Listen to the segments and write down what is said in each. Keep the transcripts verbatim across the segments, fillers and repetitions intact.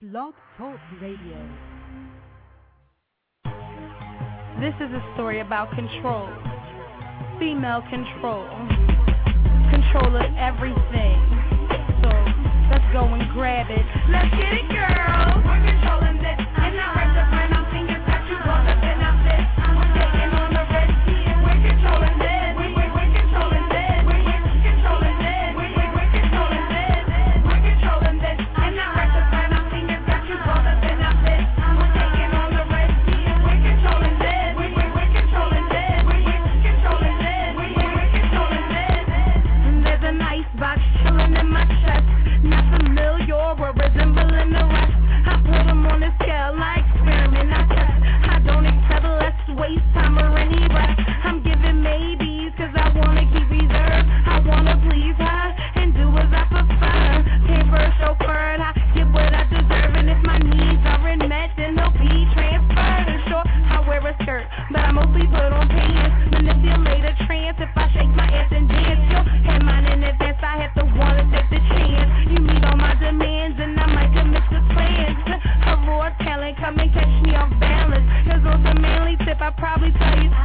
Blog Talk Radio. This is a story about control. Female control. Control of everything. So let's go and grab it. Let's get it, girl. We're controlling this. And I heard the friend I'm thinking that you brought up in our fist. We're taking on the red sea and we're controlling this. We, we, we're controlling this. We, we, we're controlling this. We, we, we're controlling this. We're controlling this. And I heard the friend I'm thinking that you brought up in our fist. We're taking on the red sea and we're controlling this. We, we, we're controlling this. We, we, we're controlling this. We, we, we're controlling this. And there's an icebox chilling in my chest. Not familiar or resembling the rest. I put them on a scale, I experiment, I test. I don't accept less waste time or any rest. I'm giving maybes cause I wanna keep reserve. I wanna please her and do as I prefer. Paper chauffeured, I get what I deserve. And if my needs aren't met, then they'll be transferred. And sure, I wear a skirt, but I mostly put on pants. Manipulate a trance if I shake my ass and dance. You'll have mine in advance, I have to wanna take the chance. You meet all my demands and I might commit to plans. A raw talent, come and catch me off balance. Cause on the manly tip, I probably tell you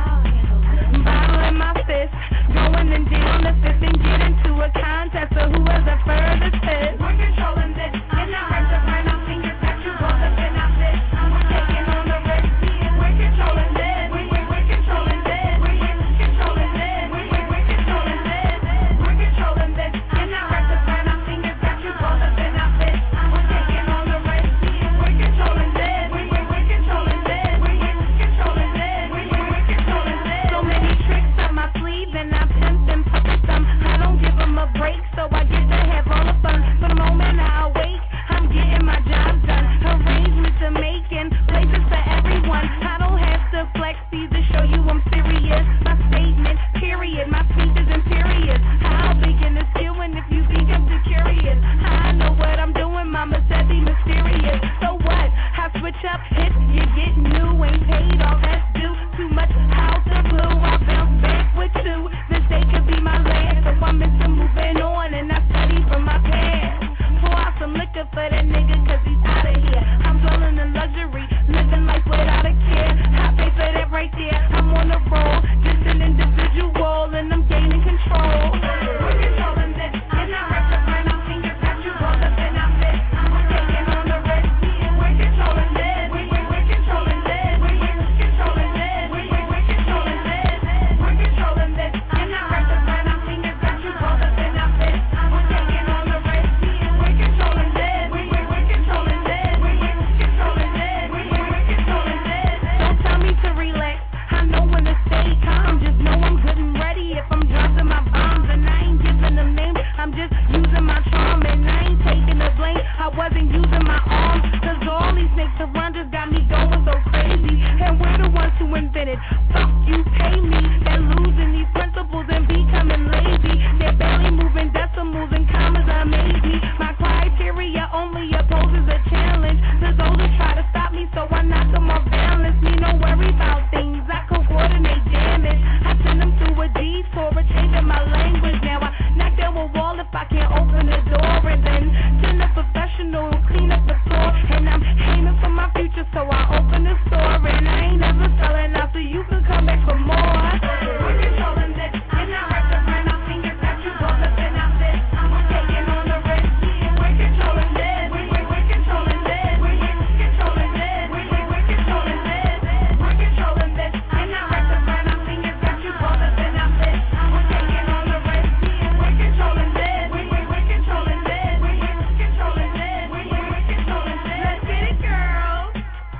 bottle in my fist, going and down the fifth and get into a contest of who has the furthest hit. We're controlling this, and I heard the friend I'm thinking that you brought up in our fist. We're taking on the red sea and we're controlling this. We, we, we're controlling this. We, we, we're controlling this. We, we, we're controlling this. We're controlling this, and I heard the friend I'm thinking that you brought up in our fist. We're taking on the red sea and we're controlling this. We, we, we're controlling this. We, we, we're controlling this. We, we, we're controlling this. So many tricks up my sleeve and I pimp them, puppet them. I don't give them a break, so I get to have all the fun. For the moment I awake, I'm getting my job done. Arrangements are making places for everyone. I don't have to flex these to show you I'm serious. My statement, period. My speech is imperious. How big in the skill and if you think I'm too curious. I know what I'm doing, mama said be mysterious. So what? I switch up hits, you get new. Ain't paid all that's due. Too much house of blue. I bounce back with two. This day could be my last. So I'm into moving on and I study from my past. Pour out some liquor for that nigga cause he's out of here. I'm dwelling in luxury, living life without a care. I pay for that right there. I'm on the roll, just an individual and I'm gaining control. We're controlling this, and I heard the friend I'm thinking that you brought up in our fist. We're taking on the red sea and we're controlling this. We, we, we're controlling this. We, we, we're controlling this. We, we, we're controlling this. We're controlling this, and I heard the friend I'm thinking that you brought up in our fist. We're taking on the red sea and we're controlling this. We, we, we're controlling this. We, we, we're controlling this. We, we, we're controlling this. Don't tell me to relax. I know when to stay calm. Just know I'm good and ready if I'm dropping my bombs. And I ain't giving them names. I'm just using my charm. And I ain't taking the blame. I wasn't using my arms. Cause all these snakes around just got me going so crazy. And we're the ones who invented. Fuck you, pay me. They're losing these principles and becoming lazy. They're barely moving decimals and commas are maybe. My criteria only opposes a challenge. There's those who try to stop me, so I knock them off balance. Me no worry about things. I coordinate damage. I send them through a detour, a changing my language. Now I knock down a wall if I can't open the door, and then send a professional who clean up the floor. And I'm aiming for my future, so I open the store. And I ain't never selling out, so you can come back for more. We're controlling this, and I heard the friend I'm thinking that you brought up in our fist. We're taking on the red sea and we're controlling this. We, we, we're controlling this. We, we, we're controlling this. We, we, we're controlling this. We're controlling this, and I heard the friend I'm thinking that you brought up in our fist. We're taking on the red sea and we're controlling this. We, we, we're controlling this. We, we, we're controlling this. We, we, we're controlling this. Let's get it, girls.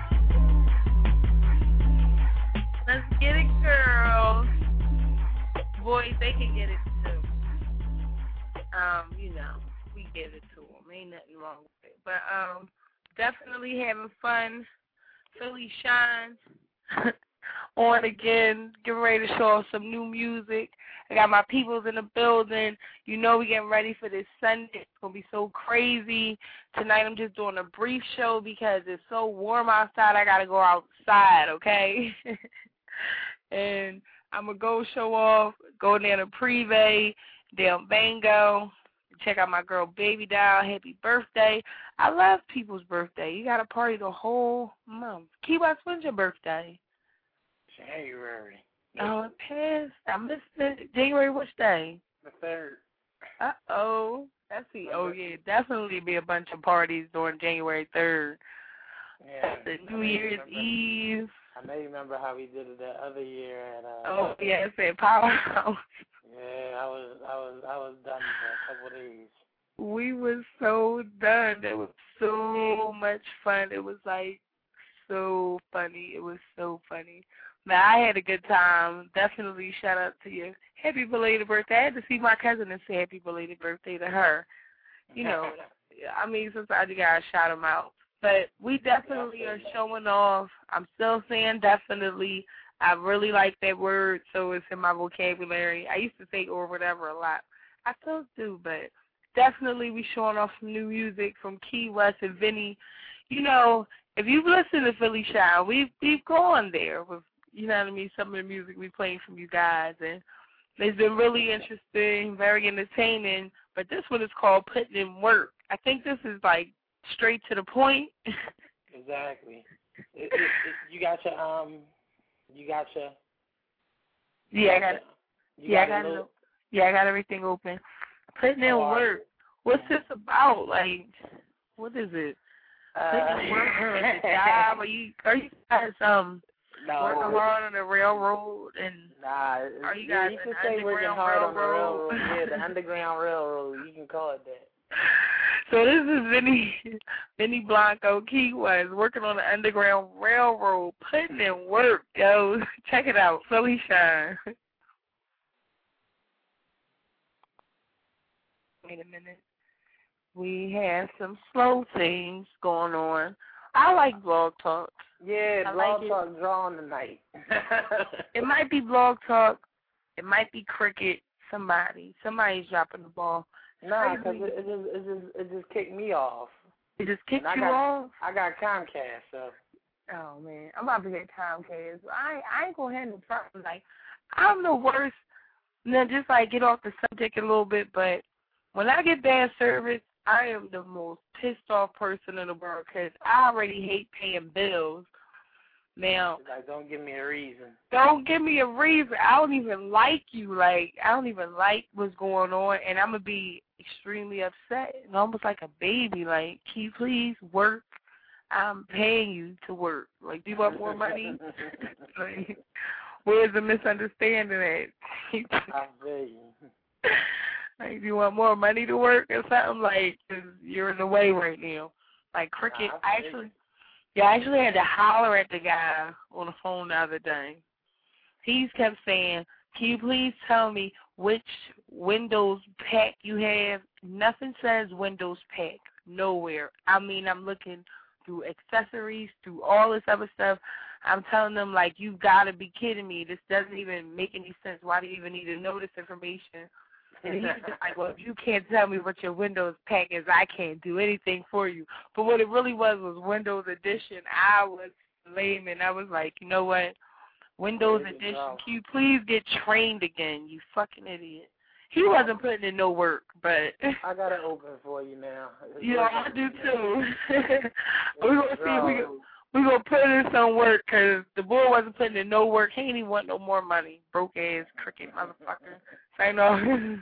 Let's get it, girls. Boys, they can get it too. Um, you know, we give it to them. Ain't nothing wrong with it. But um, definitely having fun. Philly shines on again. Getting ready to show off some new music. I got my peoples in the building. You know we getting ready for this Sunday. It's going to be so crazy. Tonight I'm just doing a brief show because it's so warm outside. I got to go outside, okay? And I'm going to go show off, go down to Privé, Del Bango, check out my girl Baby Doll. Happy birthday. I love people's birthday. You got to party the whole month. Key West, when's your birthday? January. Oh, it passed. I missed it. January which day? The third. Uh-oh. That's the, oh, yeah, definitely be a bunch of parties during January third. Yeah. The New Year's remember, Eve. I know you remember how we did it that other year at, uh... Oh, yeah, it's at Powerhouse. Yeah, I was, I was, I was done for a couple of days. We were so done. It was so much fun. It was, like, so funny. It was so funny. Man, I had a good time. Definitely shout out to you. Happy belated birthday. I had to see my cousin and say happy belated birthday to her. You know, I mean, sometimes you got to shout them out. But we definitely are showing off. I'm still saying definitely. I really like that word, so it's in my vocabulary. I used to say or whatever a lot. I still do, but definitely we showing off some new music from Key West and Vinny. You know, if you've listened to Philly Shine, we've, we've gone there with, you know what I mean, some of the music we played from you guys. And it's been really interesting, very entertaining. But this one is called Putting in Work. I think this is, like, straight to the point. Exactly. It, it, it, you got your, um, you got your... You yeah, got I got it. Yeah, got I got it. Yeah, I got everything open. Putting in oh, work. What's this about? Like, what is it? Uh, Putting in work or the job? Are you, are you guys, um... No, working hard on the railroad and nah, are you guys you can say working hard on the railroad. Yeah, the underground railroad. You can call it that. So this is Vinny Vinny Blanco Key West working on the underground railroad, putting in work, yo. Check it out, Philly Shine. Wait a minute. We have some slow things going on. I like Blog Talk. Yeah, I Blog like Talk drawing tonight. It might be Blog Talk. It might be Cricket. Somebody. Somebody's dropping the ball. Nah, because it, it, just, it, just, it just kicked me off. It just kicked you got, off? I got Comcast, so. Oh, man. I'm about to get Comcast. I, I ain't going to have no problem. Like, I'm the worst. Now, just, like, get off the subject a little bit, but when I get bad service, I am the most pissed off person in the world because I already hate paying bills. Now, like, don't give me a reason. Don't give me a reason. I don't even like you. Like, I don't even like what's going on, and I'm going to be extremely upset and almost like a baby. Like, can you please work? I'm paying you to work. Like, do you want more money? Like, where's the misunderstanding at? I feel you. Like, do you want more money to work or something? Like, 'cause you're in the way right now. Like, Cricket, nah, I actually... Yeah, I actually had to holler at the guy on the phone the other day. He kept saying, can you please tell me which Windows pack you have? Nothing says Windows pack. Nowhere. I mean, I'm looking through accessories, through all this other stuff. I'm telling them, like, you've got to be kidding me. This doesn't even make any sense. Why do you even need to know this information? And he's just like, well, if you can't tell me what your Windows pack is, I can't do anything for you. But what it really was was Windows Edition. I was lame, and I was like, you know what? Windows Edition, can you please get trained again, you fucking idiot. He wasn't putting in no work, but... I got it open for you now. You know, I do too. We're going to see if we can... We're going to put in some work because the boy wasn't putting in no work. He didn't even want no more money. Broke-ass, Cricket motherfucker. So I know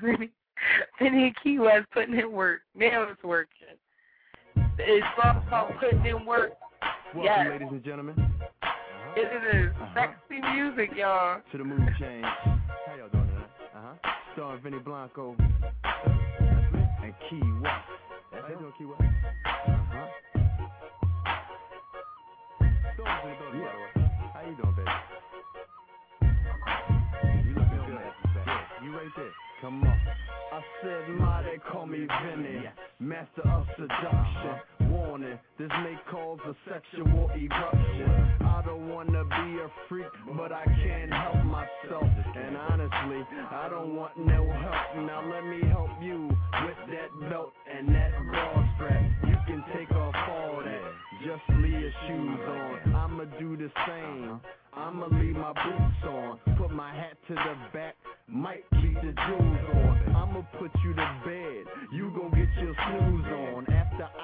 Vinny Key West putting in work. Now it's working. It's all putting in work. Welcome, yes. ladies and gentlemen. It is uh-huh. Sexy music, y'all. To the mood change. How y'all doing tonight? Uh-huh. Starring Vinny Blanco. That's me. And Key West. How you doing, Key West? Uh-huh. Storm's in the building, by the way. How you doing, baby? You looking good. Yeah, you right there. Come on. I said, ma, they call me Vinny, yes. Master of seduction. Warning, this may cause a sexual eruption. I don't wanna be a freak, but I can't help myself. And honestly, I don't want no help. Now let me help you with that belt and that bra strap. You can take off all that, just leave your shoes on. I'ma do the same. I'ma leave my boots on, put my hat to the back, might keep the jewels on. I'ma put you to bed, you gon' get your snooze on. After I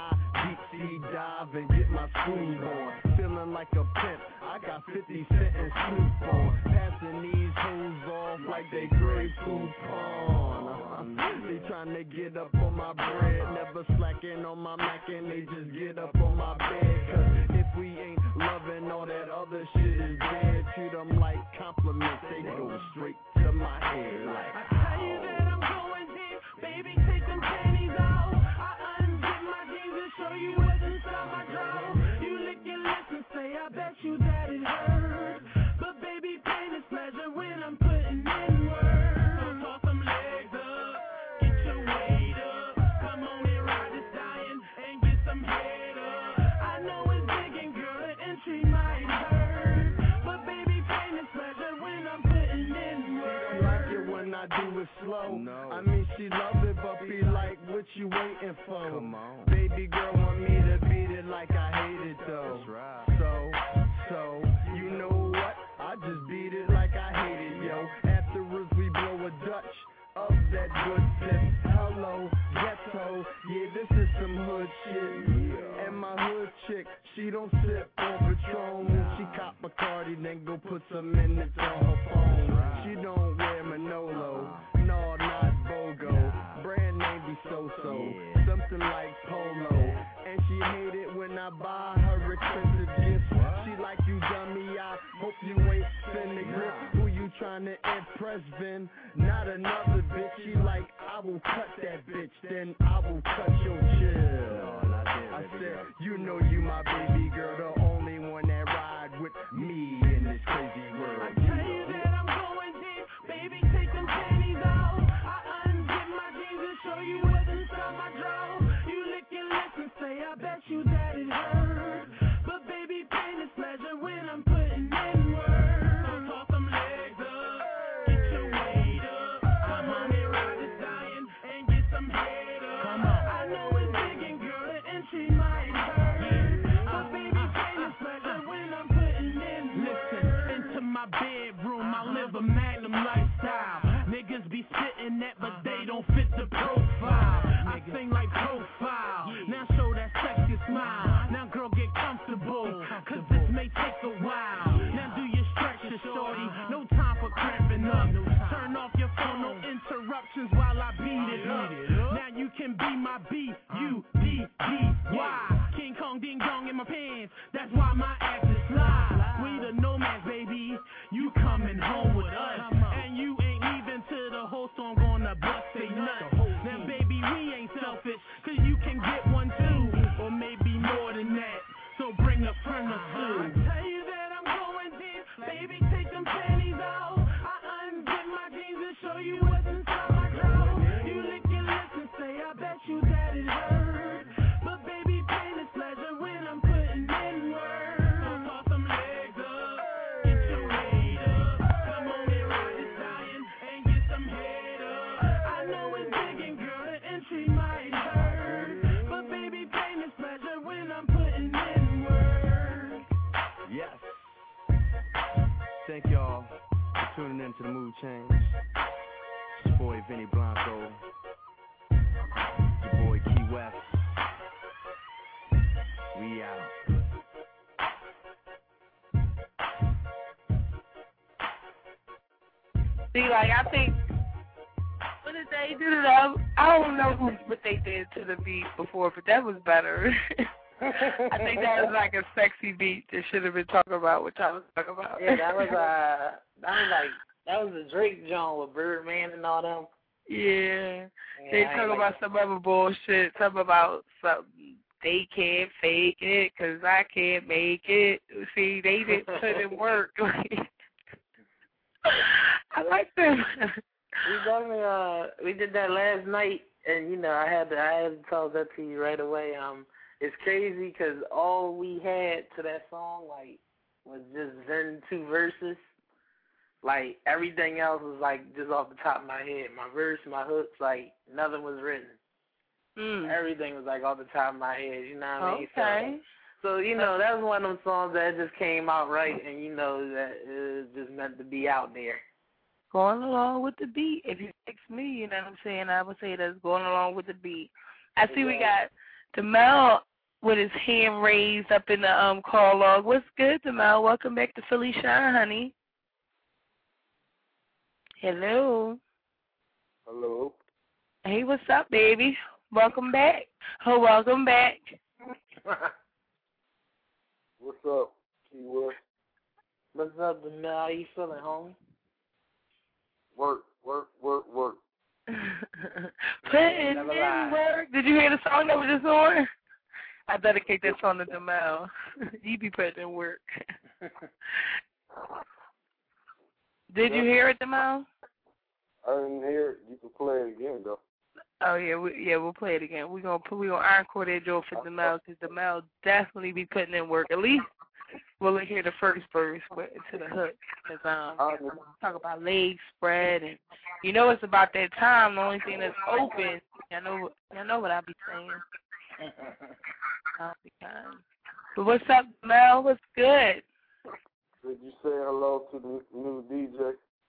deep sea dive and get my spoon on. Feeling like a pimp, I got fifty cent and Snoop on. Passing these hoes off like they grapefruit pawn. Uh-huh. They tryna get up on my bread, never slacking on my Mac and they just get up on my bed. Cause if we ain't loving, all that other shit is dead. Treat them like compliments, they go straight to my head like, I tell you that I'm going deep, baby, take them panties off. I unzip my jeans and show you what's inside my drawers. You lick your lips and say, I bet you that it hurts. But baby, pain is pleasure when I'm putting in work. So toss some legs up, get your weight up. Come on and ride this dying and get some head up. I know it's big and girl, the entry might hurt. But baby, pain is pleasure when I'm putting in work. She like it when I do it slow. No. I mean, she love it, but be like, what you waiting for? Come on. Baby girl want me to beat it like I hate it though. That's right. So, so, you know what? I just beat it like I hate it, yo. Afterwards we blow a Dutch of that good piss. Hello, ghetto, yeah, this is some hood shit. Yeah. And my hood chick, she don't sip on Patron. Nah. She cop Bacardi, then go put some minutes on her phone. Right. She don't wear Manolo, no, not Bogo. Nah. Brand name be so-so, yeah. Something like Polo. And she hate it when I buy her expensive gifts. What? She like, you dummy, I hope you ain't spinning grip. Who you trying to impress, Vin? Not another bitch. She like, I will cut that bitch, then I will cut your chill. No, I said, you know you my baby girl, the only one that ride with me in this crazy world. I tell you that I'm going deep, baby, take them panties off. I unzip my jeans and show you what's inside my drawers. You lick your lips and say, I bet you that it hurts. But baby, pain is pleasure when I'm putting in work. So toss some legs up, get your weight up. Come on and ride this dying and get some head up. Come on. I know it's big and girl, the entry might hurt. But baby, pain is pleasure when I'm putting in work. Listen, into my bedroom, I live a magnum lifestyle. Niggas be sitting that, but they don't fit the profile. I sing like profile. Now show that sexy smile. Now girl, get comfortable, cause this may take a while. Now do your stretches, shorty. No time for cramping up. Turn off your phone, no interruptions while I beat it up. Now you can be my B U D D Y. King Kong ding dong in my pants. That's why my ass is fly. We the nomads, baby. You coming home with us. And you ain't leaving till the whole song gonna bust they nuts. Now baby, we ain't selfish, cause you can get one too. Or maybe more than that. So bring a friend or two. I tell you that I'm going deep, baby, take them panties off. I unzip my jeans and show you what's inside my drawers. You lick your lips and say, I bet you that it hurts. But baby, pain is pleasure when I'm putting in work. So toss some legs up, get your weight up. Come on and ride this dying and get some head up. I know it's big and girl, the entry might hurt. But baby, pain is pleasure when I'm putting in work. Yes. Thank y'all for tuning in to the Mood Change. It's your boy Vinny Blanco. It's your boy Key West. We out. See, like, I think, what did they do to them? I don't know who, what they did to the beat before, but that was better. I think that was like a sexy beat that should have been talking about what I was talking about. Yeah, that was, uh, that was like, that was a Drake joint with Birdman and all them. Yeah. Yeah, They I talk ain't about like some other bullshit, something about something. They can't fake it because I can't make it. See, they didn't put in work. I like them. We definitely, uh, we did that last night, and, you know, I had to, I had to talk that to you right away. Um, it's crazy because all we had to that song, like, was just then two verses. Like, everything else was, like, just off the top of my head. My verse, my hooks, like, nothing was written. Mm. Everything was, like, off the top of my head, you know what I mean? Okay. So, so, you know, that was one of them songs that just came out right, and, you know, that it was just meant to be out there. Going along with the beat. If you ask me, you know what I'm saying, I would say that's going along with the beat. I see we got Demel with his hand raised up in the um call log. What's good, Demel? Welcome back to Philly Shine, honey. Hello. Hello. Hey, what's up, baby? Welcome back. Oh, welcome back. What's up, Key West? What's up, Demel? How you feeling, homie? Work, work, work, work. Putting in work. Did you hear the song that was just on? I dedicate that song to Demel. You be putting in work. Did you hear it, Demel? I didn't hear it. You can play it again, though. Oh yeah, we, yeah, we'll play it again. We're gonna put we gonna encore that joke for Demel because Demel definitely be putting in work. At least we'll hear the first verse with, to the hook. Cause um, talk about legs spread and you know it's about that time. The only thing that's open, y'all know, y'all know what I be saying. I'll be kind. But what's up, Demel? What's good? Did you say hello to the new D J?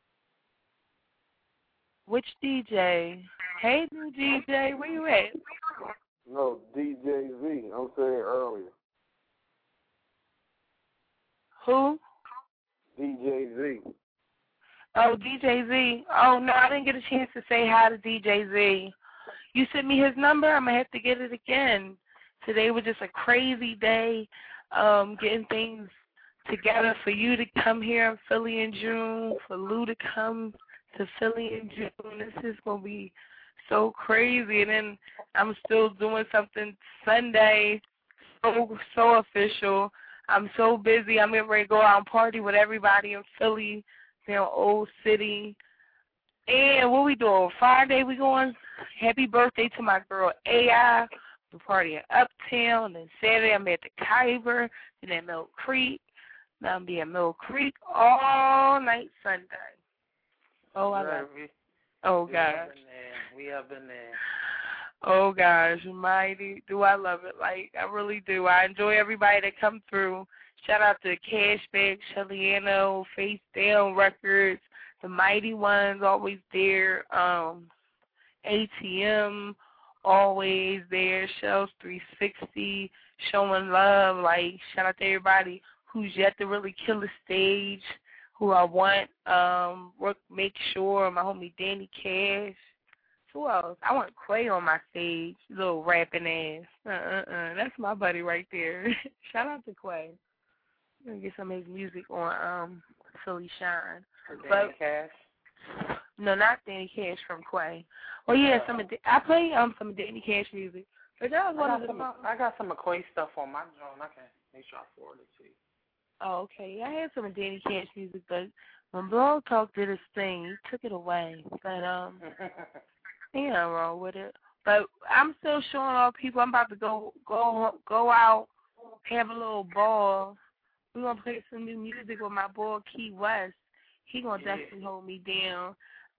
Which D J? Hey, new D J, where you at? No, D J Z. I'm saying earlier. Who? D J Z. Oh, D J Z. Oh, no, I didn't get a chance to say hi to D J Z. You sent me his number? I'm going to have to get it again. Today was just a crazy day, um, getting things together for you to come here in Philly in June, for Lou to come to Philly in June. This is going to be so crazy. And then I'm still doing something Sunday, so, so official. I'm so busy. I'm getting ready to go out and party with everybody in Philly, you know, Old City. And what we doing? Friday we going, happy birthday to my girl A I. We party at Uptown. And Saturday I'm at the Kyber and at Mill Creek. Now I'm be at Mill Creek all night Sunday. Oh, I love it. Oh, gosh. We up in there. Oh, gosh, mighty. Do I love it. Like, I really do. I enjoy everybody that come through. Shout out to Cashback, Shellyano, Face Down Records, the Mighty Ones, always there. Um, A T M, always there. Shells three sixty, showing love. Like, shout out to everybody who's yet to really kill the stage, who I want. Um, work, make sure, my homie Danny Cash. Who else? I want Quay on my stage, little rapping ass. Uh-uh-uh. That's my buddy right there. Shout out to Quay. I'm going to get some of his music on um, Philly Shine. Danny but, Cash? No, not Danny Cash, from Quay. Oh, yeah, some of the, I play um some of Danny Cash music. But that was one I, of got the, some, I got some Quay stuff on my joint. I can make sure I forward it to you. Oh, okay. I had some of Danny Cash music, but when Blog Talk did his thing, he took it away. But, um... ain't nothing wrong with it. But I'm still showing off people. I'm about to go go go out, have a little ball. We're going to play some new music with my boy Key West. He going to yeah. definitely hold me down.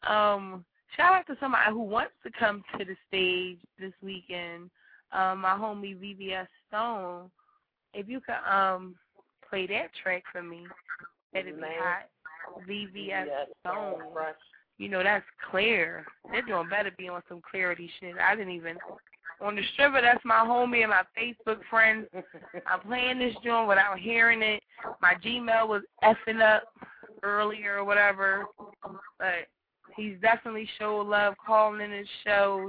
Um, shout out to somebody who wants to come to the stage this weekend, um, my homie V V S Stone. If you could um play that track for me, that'd be hot. V V S Stone. You know, that's clear. They're doing better be on some clarity shit. I didn't even. On the stripper, that's my homie and my Facebook friends. I'm playing this joint without hearing it. My Gmail was effing up earlier or whatever. But he's definitely showed love, calling in his show,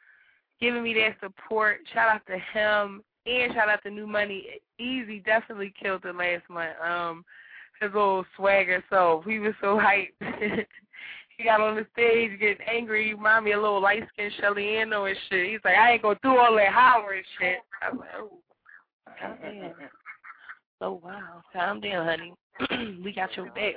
giving me that support. Shout out to him. And shout out to New Money. Easy definitely killed it last month. Um, his little swagger self. He was so hyped. He got on the stage getting angry. He reminded me of a little light-skinned Shellyano and shit. He's like, I ain't going to do all that Howard shit. I'm like, oh, calm down. Oh, wow. Calm down, honey. We got your back.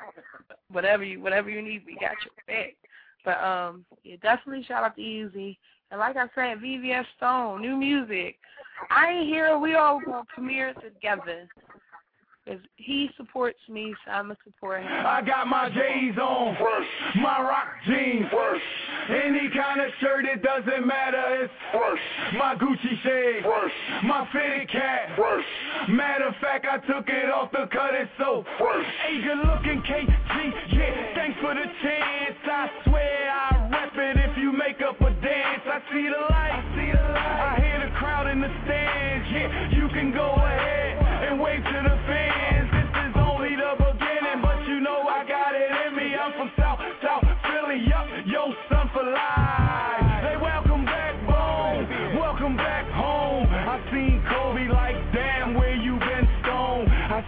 Whatever you whatever you need, we got your back. But, um, yeah, definitely shout out to Easy. And like I said, V V S Stone, new music. I ain't here. We all going to premiere together. Because he supports me, so I'm going to support him. I got my J's on first, my rock jeans first. Any kind of shirt, it doesn't matter, it's first. My Gucci shade first, my fitted cap first. Matter of fact, I took it off the cut, it's so first. Hey, good looking K G, yeah, thanks for the chance. I swear I rap it if you make up a dance. I see the light, I see the light. I hear the crowd in the stands, yeah.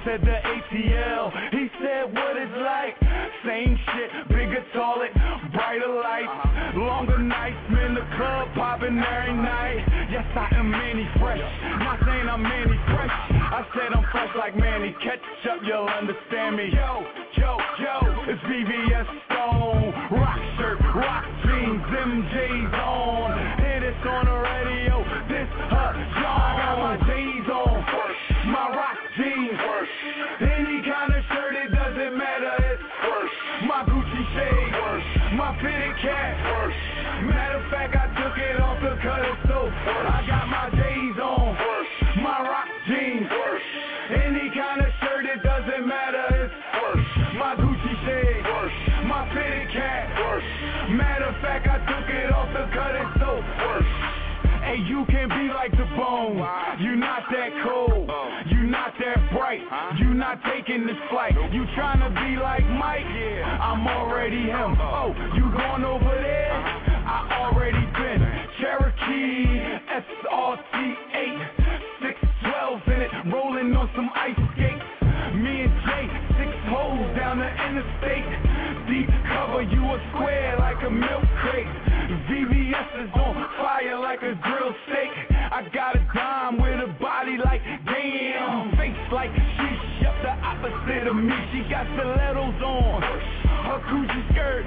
said the A T L. He said what it's like. Same shit, bigger toilet, brighter lights, longer nights, man, the club popping every night. Yes, I am Manny Fresh, not saying I'm Manny Fresh. I said I'm fresh like Manny, catch up, you'll understand me. Yo, yo, yo, it's V V S Stone, rock shirt, rock jeans, M J's on. Hear this on the radio, this her John. I got my J's on, my rock jeans, any kind of shirt, it doesn't matter, it's my Gucci shade, my fitted cap. Matter of fact, I took it off the cut it so I got my J's on, my rock jeans. Any kind of shirt, it doesn't matter. It's my Gucci shade, my fitted cap. Matter of fact, I took it off the cut it so. Hey, you can be like the bone. You not that cold. You not that bright. You not taking this flight. You tryna be like Mike? I'm already him. Oh, you going over there? I already been. Cherokee S R T eight, six twelve in it, rolling on some ice skates. Me and Jay, six holes down the interstate. Deep cover, you a square like a milk crate. V V S is on fire like a grilled steak. I got a dime with a body like damn, face like she up the opposite of me. She got stilettos on, her Gucci skirt,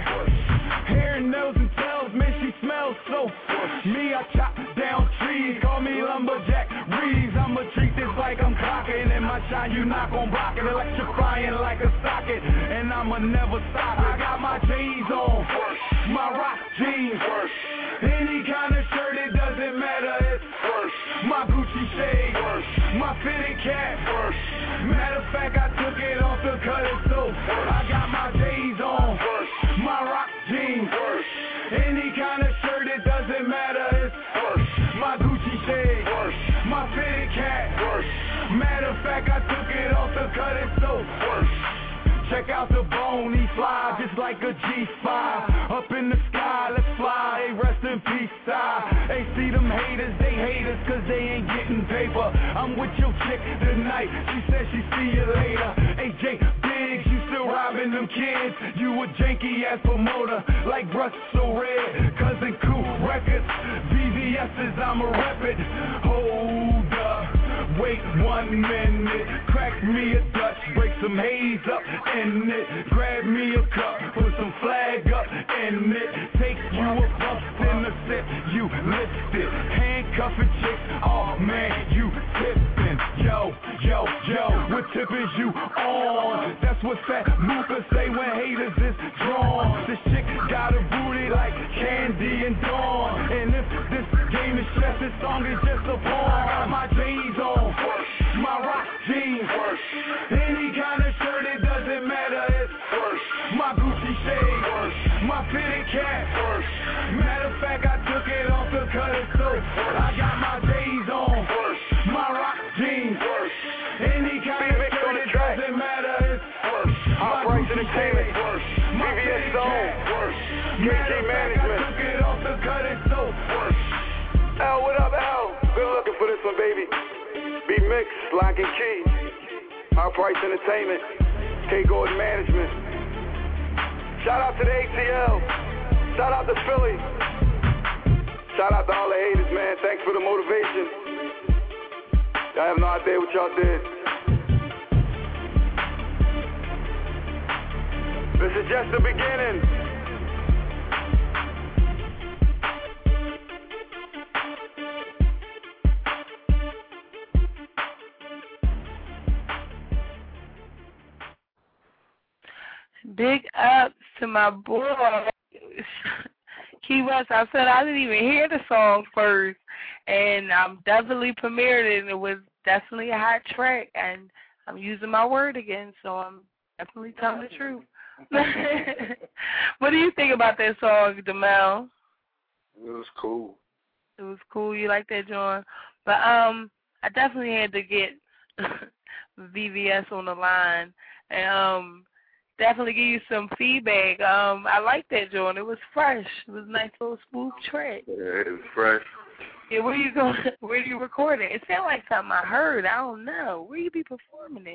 hair and nails and tails, man, she smells so. Me, I chop down trees, call me lumberjack Reeves. I'ma treat this like I'm clocking, and my shine you not gon' block it, electrifying like a socket, and I'ma never stop it. I got my J's on, my rock jeans, any kind of shirt, it doesn't matter, it's my Gucci shade, my fitted cap. Matter of fact, I took it off the cut it so I got my J's on, my rock jeans. Any kind of shirt, it doesn't matter, it's my Gucci shade, my fitted cap. Matter of fact, I took it off the cut it so. Check out the bone, he fly just like a G five. Up in the sky, let's fly, hey, rest in peace, I. Hey, see them haters, they hate us cause they ain't getting paper. I'm with your chick tonight, she said she see you later. A J Biggs, you still robbing them kids. You a janky ass promoter, like Russell Red. Cousin Cool Records, V V S's, I'ma rep it. Hold up, wait one minute. Crack me a Dutch, break some haze up in it. Grab me a cup, put some flag up in it. Take you a puff in the sip, you lifted. Handcuffing chicks, oh man, you tipping. Yo, yo, yo, what tip is you on? That's what Fat Luca say when haters is drawn. This chick got a booty like Candy and Dawn. And if this game is chess, this song is just a pawn. I got my J's on, my rock jeans. Any kind of shirt, it doesn't matter, it's my Gucci shade, my fitted cap. Matter of fact, I took it off the cut it so I got my J's on, my rock jeans. Any kind of shirt, it doesn't matter, it's my Gucci shade, my fitted cap. Matter of fact, I took it off the cut it so. Al, what up, Al? Good looking for this one, baby. Be mixed, lock and key. Our Price Entertainment, K Gordon Management. Shout out to the A T L. Shout out to Philly. Shout out to all the haters, man. Thanks for the motivation. Y'all have no idea what y'all did. This is just the beginning. Big ups to my boy, Key West. I said I didn't even hear the song first, and I'm definitely premiered it, and it was definitely a hot track, and I'm using my word again, so I'm definitely telling the truth. What do you think about that song, Demel? It was cool. It was cool. You like that, John? But um, I definitely had to get V V S on the line, and um. Definitely give you some feedback. Um, I like that, John. It was fresh. It was a nice little smooth track. Yeah, it was fresh. Yeah, where you going? Where do you record it? It sounded like something I heard. I don't know. Where you be performing it?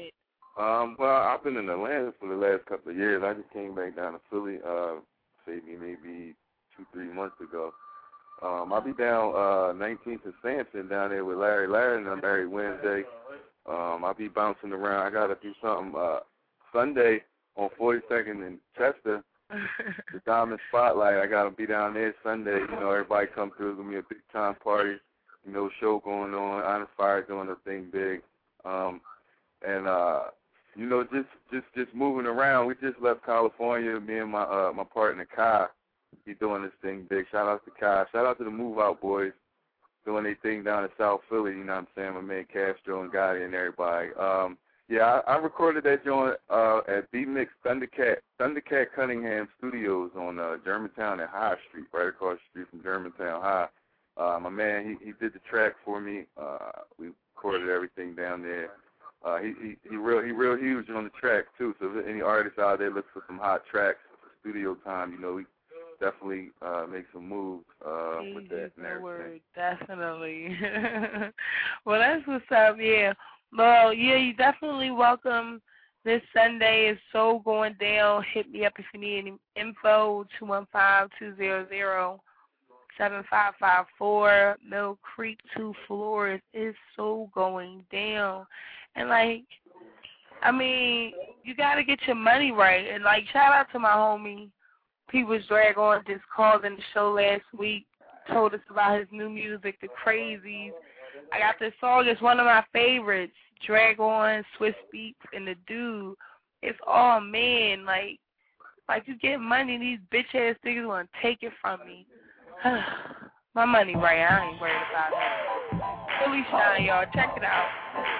Um, well, I've been in Atlanta for the last couple of years. I just came back down to Philly, uh, maybe maybe two, three months ago. Um, I'll be down uh, nineteenth and Sampson down there with Larry Larry and I'm every Wednesday. Um, I'll be bouncing around. I got to do something uh, Sunday on forty-second in Chester, the Diamond Spotlight. I got to be down there Sunday. You know, everybody come through. It's going to be a big-time party. You know, show going on. Honor Fire doing a thing big. Um, and, uh, you know, just, just, just moving around. We just left California. Me and my uh, my partner, Kai, he's doing this thing big. Shout out to Kai. Shout out to the Move Out Boys doing their thing down in South Philly. You know what I'm saying? My man Castro and Gotti and everybody. Um, yeah, I, I recorded that joint uh, at B-Mix Thundercat, Thundercat Cunningham Studios on uh, Germantown and High Street, right across the street from Germantown High. Uh, my man, he, he did the track for me. Uh, we recorded everything down there. Uh, he, he he real he real huge on the track too. So if any artists out there look for some hot tracks for studio time, you know, we definitely uh, make some moves uh, with that and everything. Word, definitely. Well, that's what's up. Yeah. Well, yeah, you definitely welcome this Sunday. It's so going down. Hit me up if you need any info. Two one five two zero zero seven five five four. Mill Creek, two floors. It's so going down. And, like, I mean, you got to get your money right. And, like, shout out to my homie, People's Drag On, just called in the show last week, told us about his new music, The Crazies. I got this song. It's one of my favorites, Drag On, Swiss Beats, and The Dude. It's all men. Like, like you get money, these bitch-ass niggas want to take it from me. My money right. I ain't worried about it. Philly Shine, y'all. Check it out.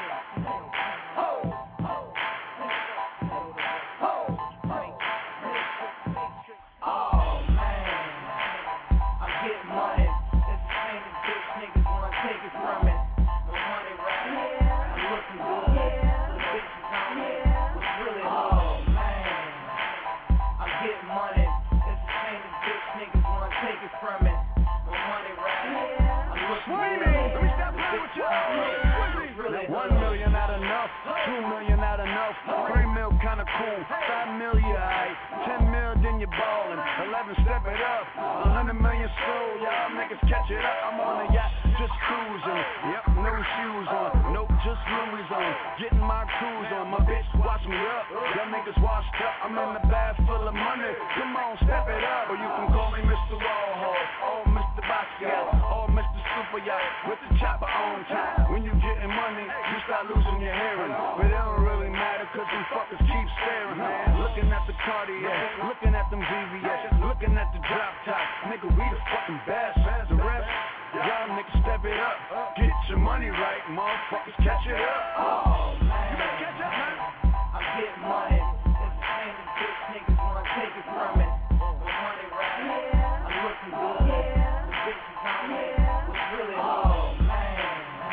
One million not enough, two million not enough, three mil kinda cool, five million, alright, ten mil then you're ballin', eleven step it up, a hundred million sold, y'all niggas catch it up, I'm on a yacht, just cruising, yep, no shoes on, nope, just Louis on, getting my cruise on, my bitch watch me up, y'all niggas washed up, I'm in the bag full of money, come on, step it up, or you can call me Mister Rawhawk, or Mister Basquiat, or Mister Super Yacht, with the chopper on time, when you getting money, you start losing your hearing, but it don't really matter, cause them fuckers keep staring, man, looking at the Cartier, looking at them V V S, looking at the drop top, nigga, we the fucking best, the rest, y'all niggas step it up, get your money right, motherfuckers catch it up, oh man, you better catch up, man, I'm getting money, it's the same as bitch niggas wanna take it from me, the money right, I'm looking good, the bitches on me, what's really hard, man,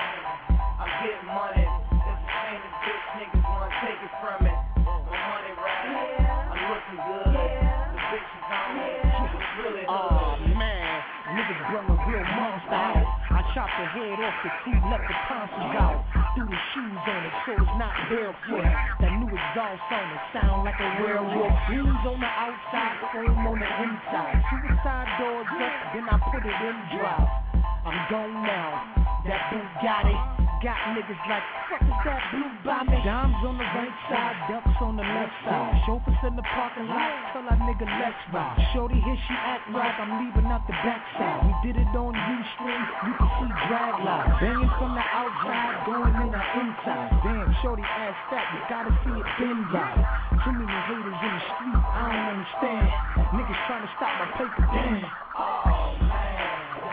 I'm getting money, it's the same as bitch niggas wanna take it from me, the money right, I'm looking good, the bitches on me, what's really hard. Oh man, niggas brung a real monster out. I chopped the head off the seat, let the tonsils out. Threw the shoes on it so it's not barefoot. That new exhaust on it sound like a werewolf. Wheels on the outside, foam on the inside. Suicide doors up, then I put it in drive. I'm gone now, that Bugatti got niggas like, fuck is that blue by me? Dimes on the right side, ducks on the left side. Chauffeurs in the parking lot, tell that nigga let's ride. Shorty here, she act right, I'm leaving out the backside. We did it on Ustream, you can see drag lines. Banging from the outside, going in the inside. Damn, shorty ass fat, you gotta see it been right. Too many haters in the street, I don't understand. Niggas trying to stop my paper, damn. Oh man,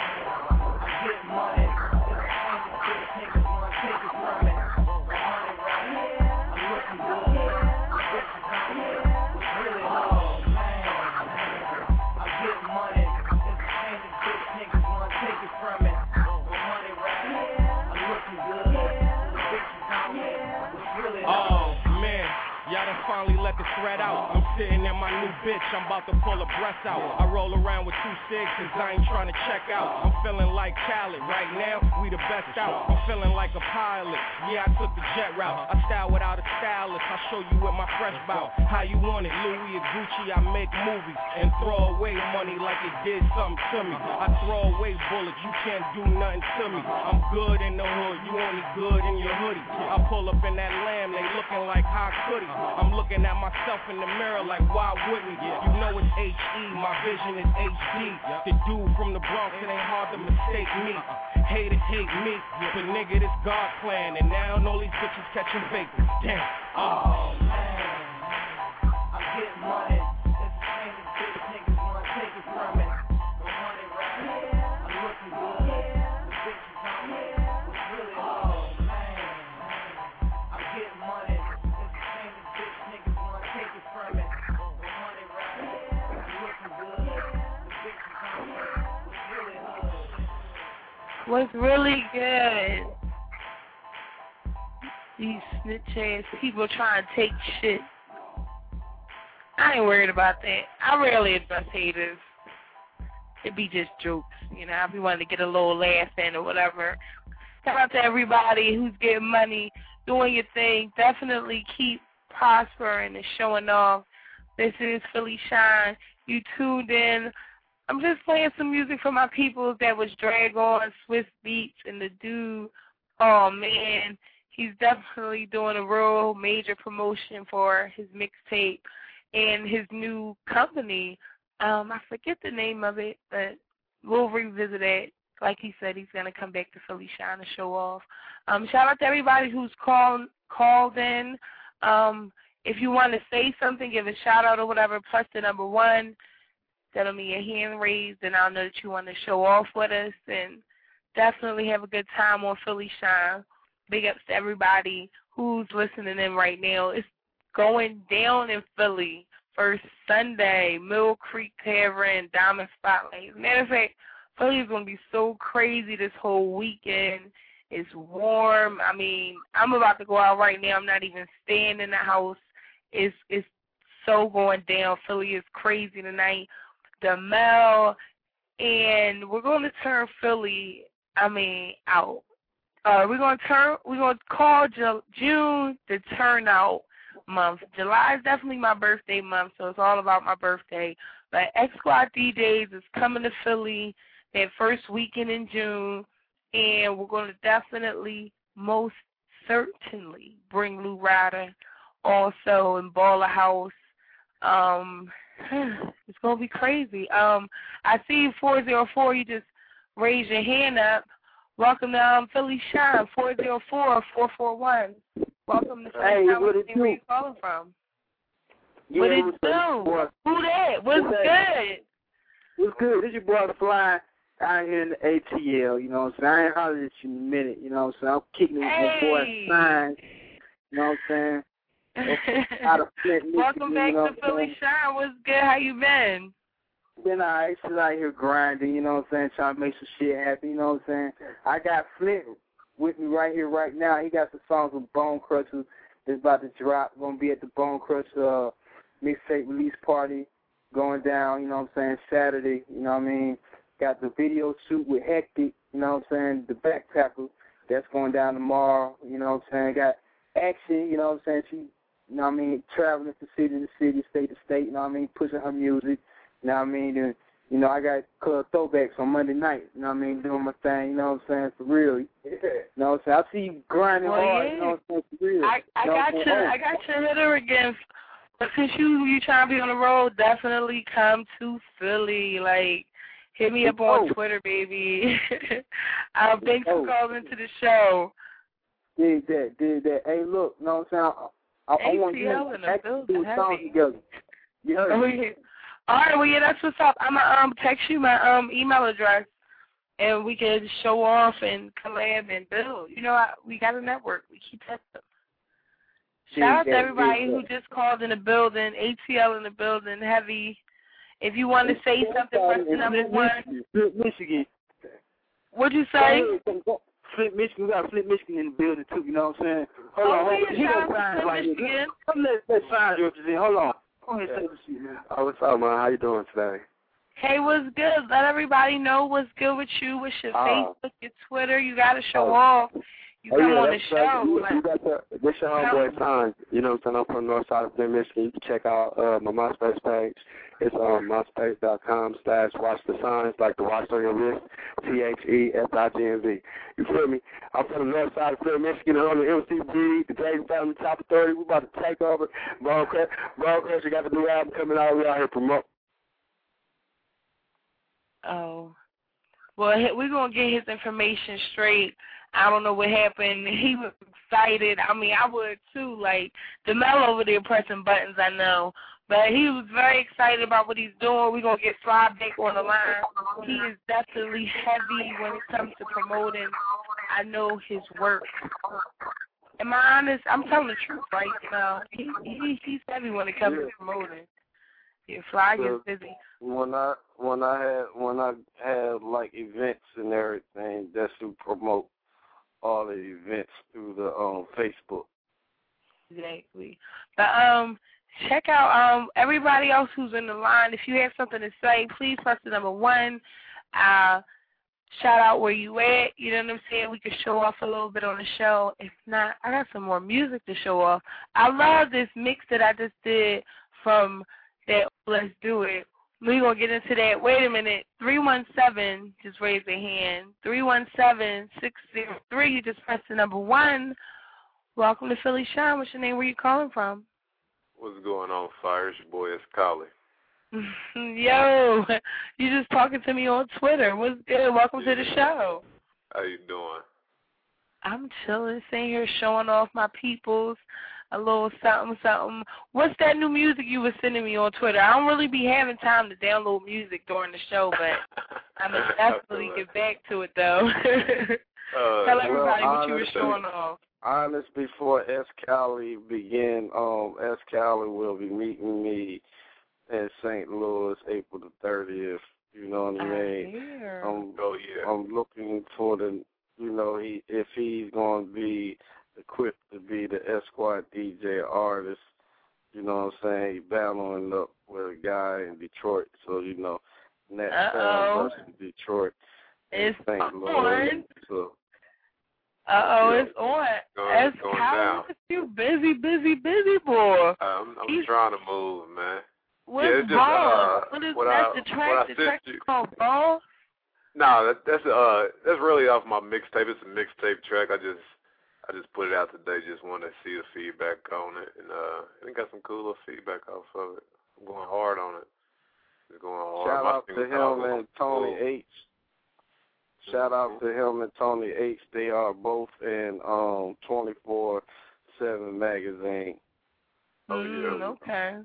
I get money. Y'all done finally let the thread out. I'm sitting in my new bitch, I'm about to pull a breast out. I roll around with two cigs cause I ain't trying to check out. I'm feeling like Khaled, right now we the best out. I'm feeling like a pilot, yeah I took the jet route. I style without a stylist, I show you with my fresh bout. How you want it, Louis or Gucci, I make movies and throw away money like it did something to me. I throw away bullets, you can't do nothing to me. I'm good in the hood, you only good in your hoodie. I pull up in that lamb, they looking like how could he? I'm looking at myself in the mirror like why wouldn't he? You know it's H E, my vision is H D. The dude from the Bronx, it ain't hard to mistake me. Haters hate me, but nigga this God plan. And now all these bitches catching vapors. Damn. Oh man, I'm getting money. It's the same as bitch niggas wanna take it from me. The money right, I'm looking good. The bitches on me, it's really oh man, I'm getting money. It's the same as bitch niggas wanna take it from me. The money right, I'm looking good. The bitches on me, it's really good. What's really good? These snitch ass people trying to take shit. I ain't worried about that. I rarely address haters. It be just jokes, you know. I be wanting to get a little laugh in or whatever. Shout out to everybody who's getting money, doing your thing. Definitely keep prospering and showing off. This is Philly Shine. You tuned in. I'm just playing some music for my people that was Drag On, Swiss Beats, and the dude. Oh man. He's definitely doing a real major promotion for his mixtape and his new company. Um, I forget the name of it, but we'll revisit it. Like he said, he's going to come back to Philly Shine to show off. Um, shout out to everybody who's called called in. Um, if you want to say something, give a shout out or whatever, plus the number one. That'll mean your hand raised, and I'll know that you want to show off with us. And definitely have a good time on Philly Shine. Big ups to everybody who's listening in right now. It's going down in Philly first Sunday, Mill Creek Tavern, Diamond Spotlight. Matter of fact, Philly is going to be so crazy this whole weekend. It's warm. I mean, I'm about to go out right now. I'm not even staying in the house. It's, it's so going down. Philly is crazy tonight. The Mel, and we're going to turn Philly, I mean, out. Uh, we're gonna turn. We're gonna call June the turnout month. July is definitely my birthday month, so it's all about my birthday. But X Squad D Js is coming to Philly that first weekend in June, and we're gonna definitely, most certainly, bring Lou Ryder also in Baller House. Um, it's gonna be crazy. Um, I see four zero four. You just raise your hand up. Welcome to um, Philly Shine, four zero four, four four one. Welcome to Philly hey, Shine. What it Where you calling from? Yeah, what it what's do? boy? Who that? What's What's good? What's good? This your boy The Fly out here in the A T L, you know what I'm saying? I ain't hollered at you in a minute, you know what I'm saying? I'm kicking it hey. with my boy Signs, you know what I'm saying? Out of Flint, Welcome back you know to Philly Shine. What's good? How you been? Been alright, still out here grinding, you know what I'm saying, trying to make some shit happen, you know what I'm saying. I got Flint with me right here, right now. He got some songs with Bone Crusher that's about to drop. Gonna be at the Bone Crusher uh, mixtape release party going down, you know what I'm saying, Saturday, you know what I mean. Got the video shoot with Hectic, you know what I'm saying, the backpacker, that's going down tomorrow, you know what I'm saying. Got Action, you know what I'm saying, she, you know what I mean, traveling from city to city, state to state, you know what I mean, pushing her music. You know what I mean? And, you know, I got club throwbacks on Monday night. You know what I mean? Doing my thing. You know what I'm saying? For real. You know what I'm saying? I see you grinding well, hard. Yeah. You know what I'm saying? For real. I, I you know got you. I got your hitter again. But since you you trying to be on the road, definitely come to Philly. Like, hit me up on oh. Twitter, baby. um, thanks oh. for calling into the show. Did that. Did that. Hey, look. You know what I'm saying? I, I, I want you to actually do a song together. You heard oh, yeah. All right, well, yeah, that's what's up. I'm going to um, text you my um email address, and we can show off and collab and build. You know, I, we got a network. We keep testing. Shout out to everybody who just called in the building, A T L in the building, heavy. If you want to say something, press the number one. Michigan. What'd you say? Flint, Michigan. We got Flint, Michigan in the building too. You know what I'm saying? Hold oh, on, hold on. yeah, He got signs like this. Michigan. Come let let signs represent. Hold on. Go ahead, say the shit, man. Oh, what's up, man? How you doing today? Hey, what's good? Let everybody know what's good with you. What's your Uh, Facebook, your Twitter? You got to show oh. off. You Oh, come yeah, on the that's show. right. You, Like, you got the, this your homeboy sign. You know what I'm saying? I'm from the north side of Flint, Michigan. You can check out uh, my MySpace page. It's on myspace.com slash watch the signs, like the watch on your wrist, T H E S I G N Z. You feel me? I'm from the north side of Flint, Michigan. I'm on the M C B, the James Family Top Authority. We're about to take over. Bone Crush, Bone Crush, you got the new album coming out. We out here promote. oh. Well, he- we're going to get his information straight. I don't know what happened. He was excited. I mean, I would too. Like, DeMello over there pressing buttons, I know. But he was very excited about what he's doing. We're going to get Fly Back on the line. He is definitely heavy when it comes to promoting. I know his work. Am I honest? I'm telling the truth right now. He, he He's heavy when it comes Yeah. to promoting. Yeah, Fly So, gets busy. When I when I had when I had like events and everything, that's who promote all the events through the um Facebook. Exactly. But um, check out um everybody else who's in the line. If you have something to say, please press the number one. Uh, shout out where you at. You know what I'm saying? We could show off a little bit on the show. If not, I got some more music to show off. I love this mix that I just did from that Let's Do It. We're going to get into that. Wait a minute. three one seven, just raise your hand. three one seven, six zero three, you just press the number one. Welcome to Philly Shine. What's your name? Where you calling from? What's going on, Fire? It's your boy, it's Collie. Yo, you just talking to me on Twitter. What's good? Welcome yeah. to the show. How you doing? I'm chilling, sitting here showing off my peoples, a little something, something. What's that new music you were sending me on Twitter? I don't really be having time to download music during the show, but I'm going to definitely get back to it, though. uh, Tell everybody well, what you were honestly, showing off. Honest, before S. Cali begin, um, S. Cali will be meeting me in Saint Louis April the thirtieth. You know what I mean? I'm, oh, yeah. I'm looking for the, you know, he if he's going to be equipped to be the Esquire D J artist, you know what I'm saying? He battling up with a guy in Detroit, so, you know, Nat Sound versus Detroit. It's Saint Louis. on. So, Uh-oh, yeah. it's on. Going, S. going Cali, down. you busy, busy, busy boy. I'm, I'm He's, trying to move, man. what's yeah, it's just, ball? uh, what is what that? I, The track, the what I track sent is you. called Ball? No, that, that's uh, that's really off my mixtape. It's a mixtape track. I just, I just put it out today. Just wanted to see the feedback on it, and uh, I think got some cool little feedback off of it. I'm going hard on it. It's going hard. Shout My out to single him and Tony cool. H. Shout out to him and Tony H. They are both in um twenty-four seven magazine. Oh, Mm, yeah. okay.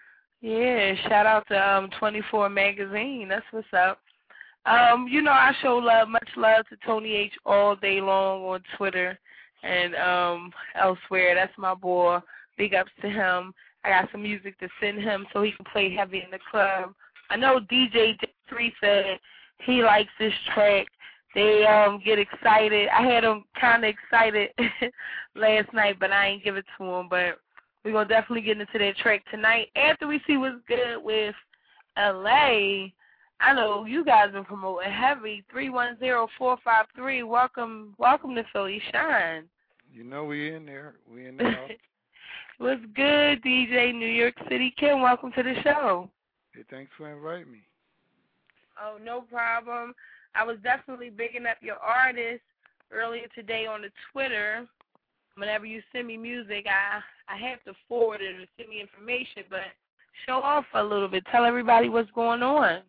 Yeah, shout out to um twenty-four magazine. That's what's up. Um, you know, I show love, much love to Tony H all day long on Twitter and um elsewhere. That's my boy. Big ups to him. I got some music to send him so he can play heavy in the club. I know D J three said he likes this track. They um get excited. I had him kind of excited last night, but I ain't give it to him. But we're going to definitely get into that track tonight after we see what's good with L A. I know you guys been promoting heavy. three one zero, four five three. Welcome welcome to Philly Shine. You know we in there. We in there. What's good, D J New York City Kim? Welcome to the show. Hey, thanks for inviting me. Oh, no problem. I was definitely bigging up your artist earlier today on the Twitter. Whenever you send me music, I, I have to forward it or send me information, but show off a little bit. Tell everybody what's going on.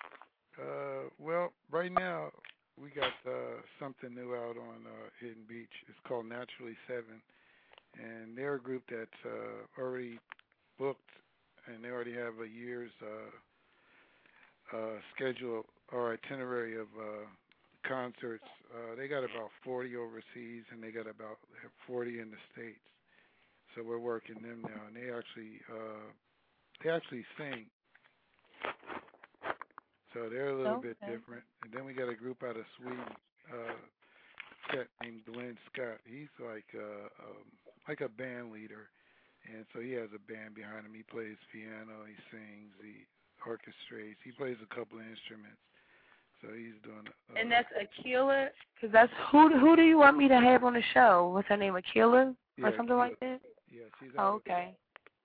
Uh, well, right now we got uh, something new out on uh, Hidden Beach. It's called Naturally Seven, and they're a group that's uh, already booked, and they already have a year's uh, uh, schedule or itinerary of uh, concerts. Uh, they got about forty overseas, and they got about forty in the States. So we're working them now, and they actually uh, they actually sing. So they're a little okay. bit different. And then we got a group out of Sweden. Uh, cat named Glenn Scott. He's like a, um, like a band leader, and so he has a band behind him. He plays piano, he sings, he orchestrates, he plays a couple of instruments. So he's doing. Uh, and that's Akila, because that's who. Who do you want me to have on the show? What's her name, Akila, yeah, or something Akila. like that? Yeah, she's. Oh, okay.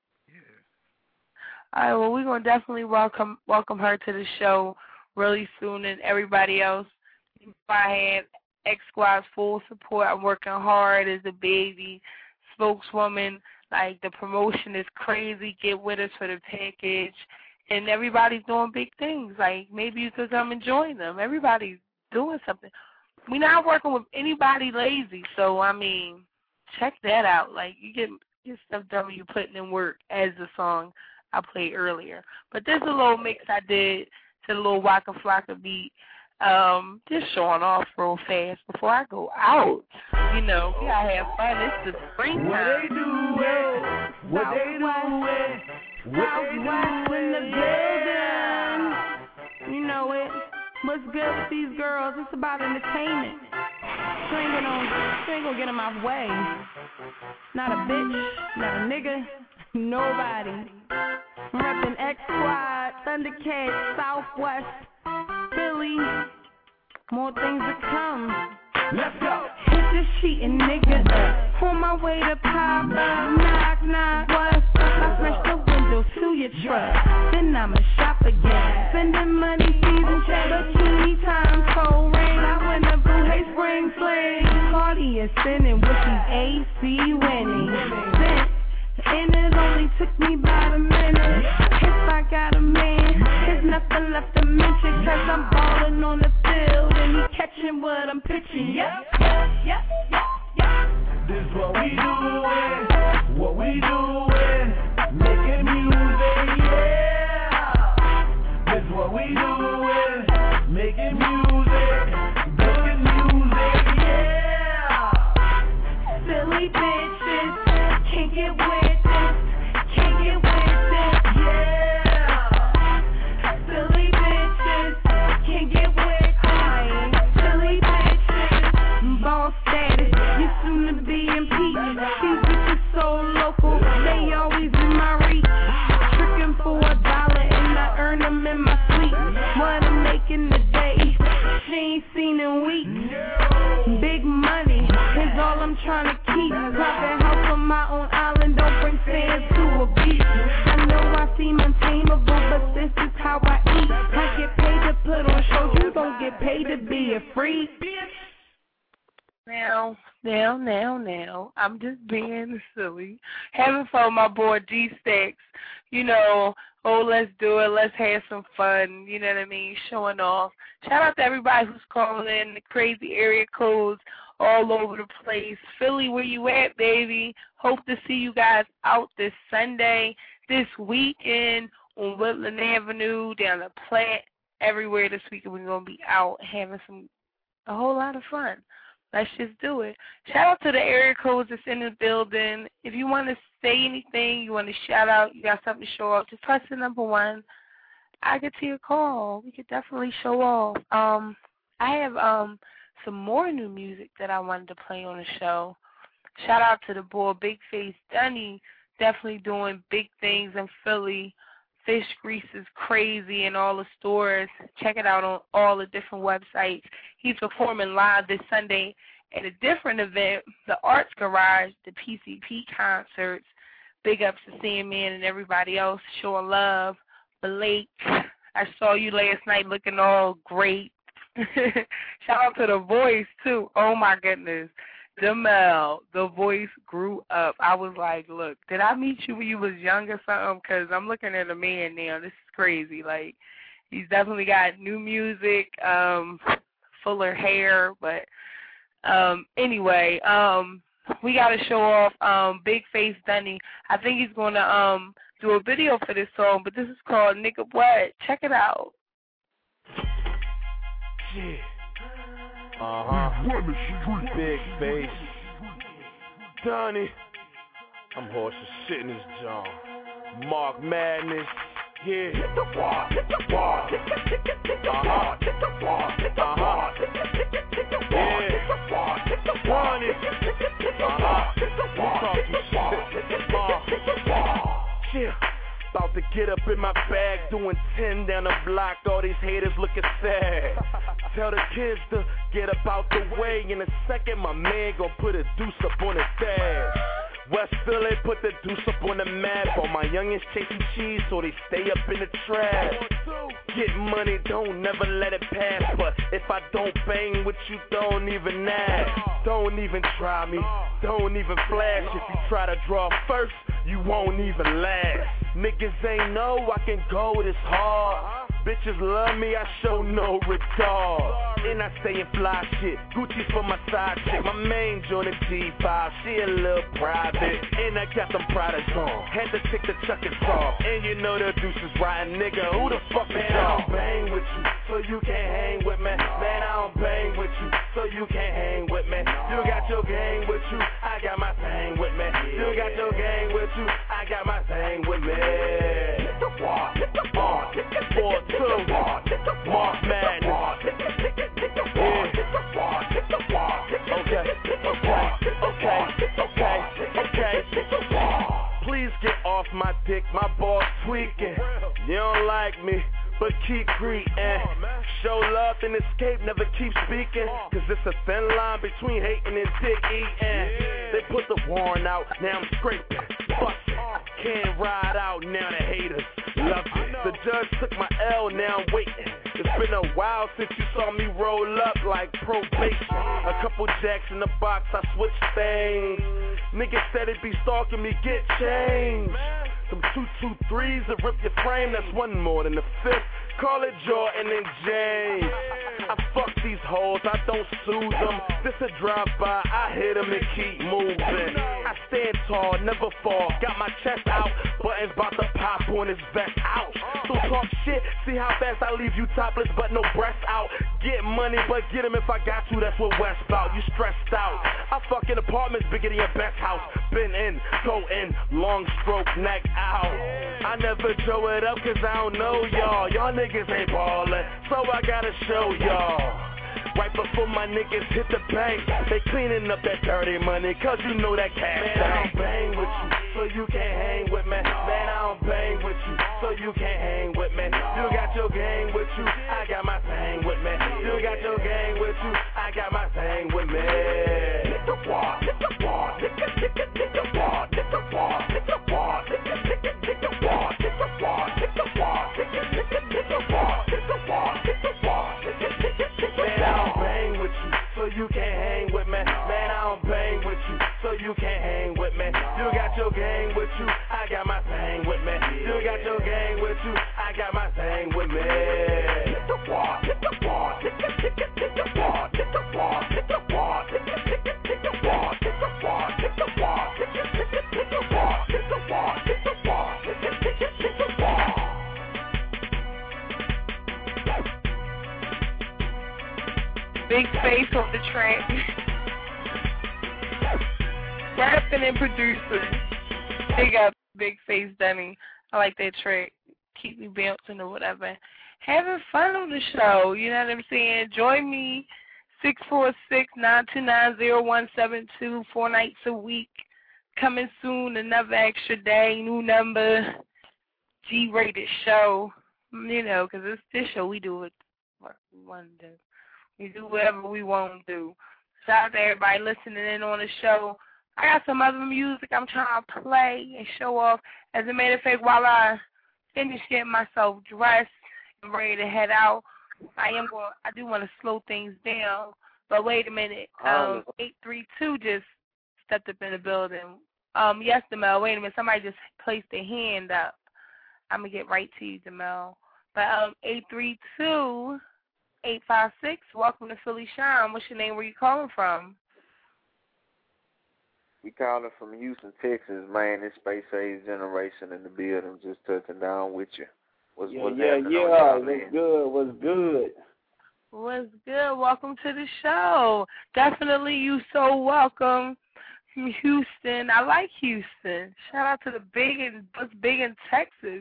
Yeah. All right. Well, we're gonna definitely welcome welcome her to the show really soon, and everybody else. I have X Squad's full support. I'm working hard as a baby spokeswoman. Like, the promotion is crazy. Get with us for the package. And everybody's doing big things. Like, maybe you could come and join them. Everybody's doing something. We're not working with anybody lazy. So, I mean, check that out. Like, you get, get stuff done when you're putting in work, as the song I played earlier. But there's a little mix I did to the little Waka Flocka beat. Um, just showing off real fast before I go out. You know, we gotta have fun. It's the springtime. What they do it, what they do it, what they do in the building. You know it. What's good with these girls? It's about entertainment. She ain't gonna, she ain't gonna get in my way. Not a bitch, not a nigga, nobody. I'm reppin' X Squad, Thundercats, Southwest, Philly, more things to come. Let's go. Hit this cheating nigga. On my way to Papa. Knock, knock. What's up? I smash the window to your truck. Then I'ma shop again. Spending money, season check. Bikini time, cold rain. I went up to Hay Spring Sling. Cardi is spinning with these A C winning. Then, and it only took me about a minute. If I got a man, there's nothing left to mention. Cause I'm ballin' on the field and he catching what I'm pitching. Yep, yep, yep, yep, yep. This what we doin', what we doin', making music, yeah. This what we doin', making music, making music, yeah. Silly bitches, can't get with this, can't get with this, yeah. Silly bitches, can't get with this, silly bitches. Ball status, you soon to be impeached. These bitches so local, they always in my reach. Tricking for a dollar and I earn them in my sleep. What I'm making today, she ain't seen in weeks. Big money is all I'm trying to keep. Private house on my own island, don't bring fans to a beach. I know I seem untamable, but this is how I eat. I get paid to put on shows, you don't get paid to be a freak. Now, now, now, now, I'm just being silly. Having fun with my boy G-Stacks. You know, oh, let's do it. Let's have some fun. You know what I mean? Showing off. Shout out to everybody who's calling in, the crazy area codes all over the place. Philly, where you at, baby? Hope to see you guys out this Sunday, this weekend on Woodland Avenue, down the Platte, everywhere this weekend. We're going to be out having some a whole lot of fun. Let's just do it. Shout out to the area codes that's in the building. If you want to say anything, you want to shout out, you got something to show off, just press the number one. I get to your call. We could definitely show off. Um, I have um some more new music that I wanted to play on the show. Shout out to the boy Big Face Dunny, definitely doing big things in Philly. Fish Grease is crazy in all the stores. Check it out on all the different websites. He's performing live this Sunday at a different event, the Arts Garage, the P C P concerts. Big ups to Seeing Man and everybody else showing love. Blake, I saw you last night looking all great. Shout out to The Voice, too. Oh, my goodness. Jamel, The Voice grew up. I was like, look, did I meet you when you was young or something? Because I'm looking at a man now. This is crazy. Like, he's definitely got new music, um, fuller hair. But um, anyway, um, we got to show off um, Big Face Dunny. I think he's going to um, do a video for this song, but this is called Nigga What. Check it out. Yeah. Uh-huh. Big Face Dunny. I'm horse shit in this John. Mark Madness. Yeah. Hit the bar, hit the bar, hit the hit the hit the bar, hit the bar, hit the bar, hit the hit the hit the bar, hit the bar, hit the bar, hit the hit the hit the bar, hit the bar, hit the bar, hit the bar, hit the bar. Yeah. About to get up in my bag, doing ten down the block, all these haters looking sad. Tell the kids to get up out the way, in a second my man gon' put a deuce up on his dash. West Philly put the deuce up on the map, all my youngins chasing cheese so they stay up in the trap. Get money, don't never let it pass, but if I don't bang with you, don't even ask. Don't even try me, don't even flash. If you try to draw first, you won't even last. Niggas ain't know I can go this hard. Bitches love me, I show no regard. And I stay in fly shit, Gucci's for my side chick. My main joint is G five, she a little private. And I got them products on, had to take the chuckers off. And you know the deuce is riding, nigga, who the fuck is y'all? I don't bang with you, so you can't hang with me. Man, I don't bang with you, so you can't hang with me. You got your gang with you, I got my thing with me. You got your gang with you, I got my thing with me. Hit the bar, hit the bar, hit the four two, Mark Madness. Okay, okay, okay, okay, okay. Please get off my dick, my ball's tweaking. You don't like me, but keep greeting. Show love and escape, never keep speaking. Cause it's a thin line between hating and dick eating. They put the warrant out, now I'm scraping. Fuck it, can't ride out, now the haters love it. The judge took my L, now I'm waiting. It's been a while since you saw me roll up like probation. A couple jacks in the box, I switched things. Niggas said it be stalking me, get changed. Some two two threes that rip your frame, that's one more than the fifth. Call it Jordan and James. I fuck these hoes, I don't soothe them. This a drive-by, I hit them and keep moving. I stand tall, never fall. Got my chest out, buttons about to pop on his vest. Ouch. So talk shit, see how fast I leave you topless but no breasts out. Get money, but get him if I got to, that's what West about. You stressed out. I fuck in apartments bigger than your best house. Been in, go in, long stroke, neck out. I never show it up cause I don't know y'all. Y'all niggas ain't ballin', so I gotta show y'all. Right before my niggas hit the bank, they cleaning up that dirty money, cause you know that cash. Man, I don't bang with you, so you can't hang with me. Man, I don't bang with you, so you can't hang with me. You got your gang with you, I got my thing with me. You got your gang with you, I got my thing with me. Hit the bar, hit the bar, hit the hit the hit the bar, hit the bar, hit the bar, hit the hit the hit the bar, hit the bar, hit the bar, hit the hit the hit the bar, hit the bar, hit the bar, hit the hit the hit the bar. Man, I don't bang with you, so you can't hang with me. Man, I don't bang with you, so you can't hang with me. You got your gang with you, I got my thing with me. You got your gang with you, I got my thing with me. Hit the bar, hit the bar, hit the hit the hit the bar, hit the bar, hit the bar, hit the hit the hit the bar, hit the bar, hit the bar, hit the hit the hit the bar, hit the bar, hit the bar, hit the hit the hit the bar. Big Face on the track. Rapping and producing. Big up Big Face Dummy. I like that track. Keep me bouncing or whatever. Having fun on the show. You know what I'm saying? Join me. six four six, nine two nine, zero one seven two. Four nights a week. Coming soon. Another extra day. New number. G-rated show. You know, because it's this show we do it. What we want to do. We do whatever we want to do. Shout out to everybody listening in on the show. I got some other music I'm trying to play and show off. As a matter of fact, while I finish getting myself dressed and ready to head out, I am going. I do want to slow things down. But wait a minute. Um, eight three two just stepped up in the building. Um, yes, Demel. Wait a minute. Somebody just placed their hand up. I'm gonna get right to you, Demel. But um, eight three two. eight five six, welcome to Philly Shine. What's your name? Where you calling from? We calling from Houston, Texas, man. It's Space Age Generation in the building, just touching down with you. What's, yeah, what's yeah, happening yeah. on What's good? What's good? What's good? Welcome to the show. Definitely, you so welcome from Houston. I like Houston. Shout out to the big and what's big in Texas.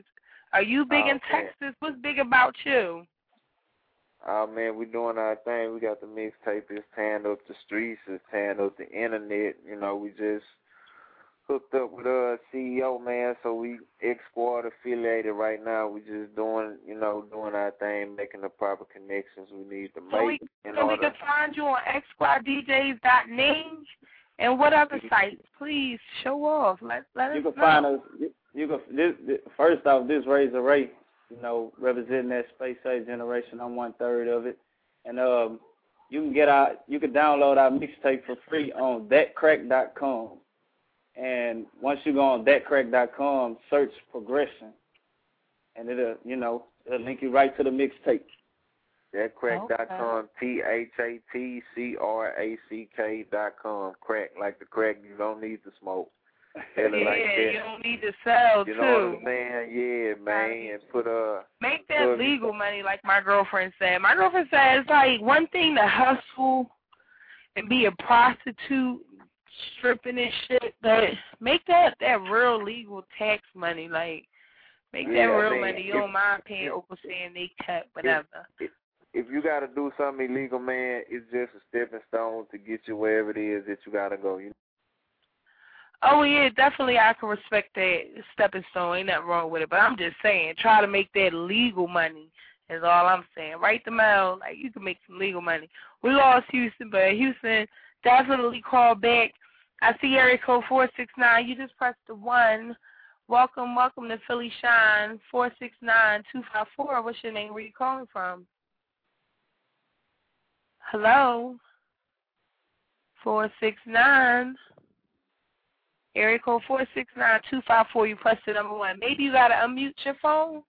Are you big oh, in Texas? What's big about you? Oh, man, we doing our thing. We got the mixtape. It's tearing up the streets. It's tearing up the internet. You know, we just hooked up with a C E O, man, so we X-Squad affiliated right now. We just doing, you know, doing our thing, making the proper connections we need to so make. We, in so order. we can find you on X Squad D Js dot net and what other sites? Please show off. Let let You us can know. find us. You, you can this, this, first off, this Razor Ray, you know, representing that space age generation. I'm one third of it, and um, you can get our, you can download our mixtape for free on that crack dot com. And once you go on that crack dot com, search Progression, and it'll, you know, it'll link you right to the mixtape. that crack dot com, T H A T C R A C K dot com. Crack, like the crack you don't need to smoke. Yeah, like that. you don't need to sell, you too. You know what I'm saying? Yeah, man. And put a... Make that legal money, like my girlfriend said. My girlfriend said it's like one thing to hustle and be a prostitute, stripping and shit, but make that that real legal tax money. Like, make yeah, that real I mean, money. You if, don't mind paying Oakland saying they cut, whatever. If, if, if you got to do something illegal, man, it's just a stepping stone to get you wherever it is that you got to go. You know? Oh, yeah, definitely I can respect that stepping stone. Ain't nothing wrong with it. But I'm just saying, try to make that legal money is all I'm saying. Write the mail. Like, you can make some legal money. We lost Houston, but Houston definitely call back. I see area code four six nine. You just pressed the one. Welcome, welcome to Philly Shine, four six nine two five four. What's your name? Where you calling from? Hello? four six nine. Area code four six nine two five four. You pressed the number one. Maybe you got to unmute your phone?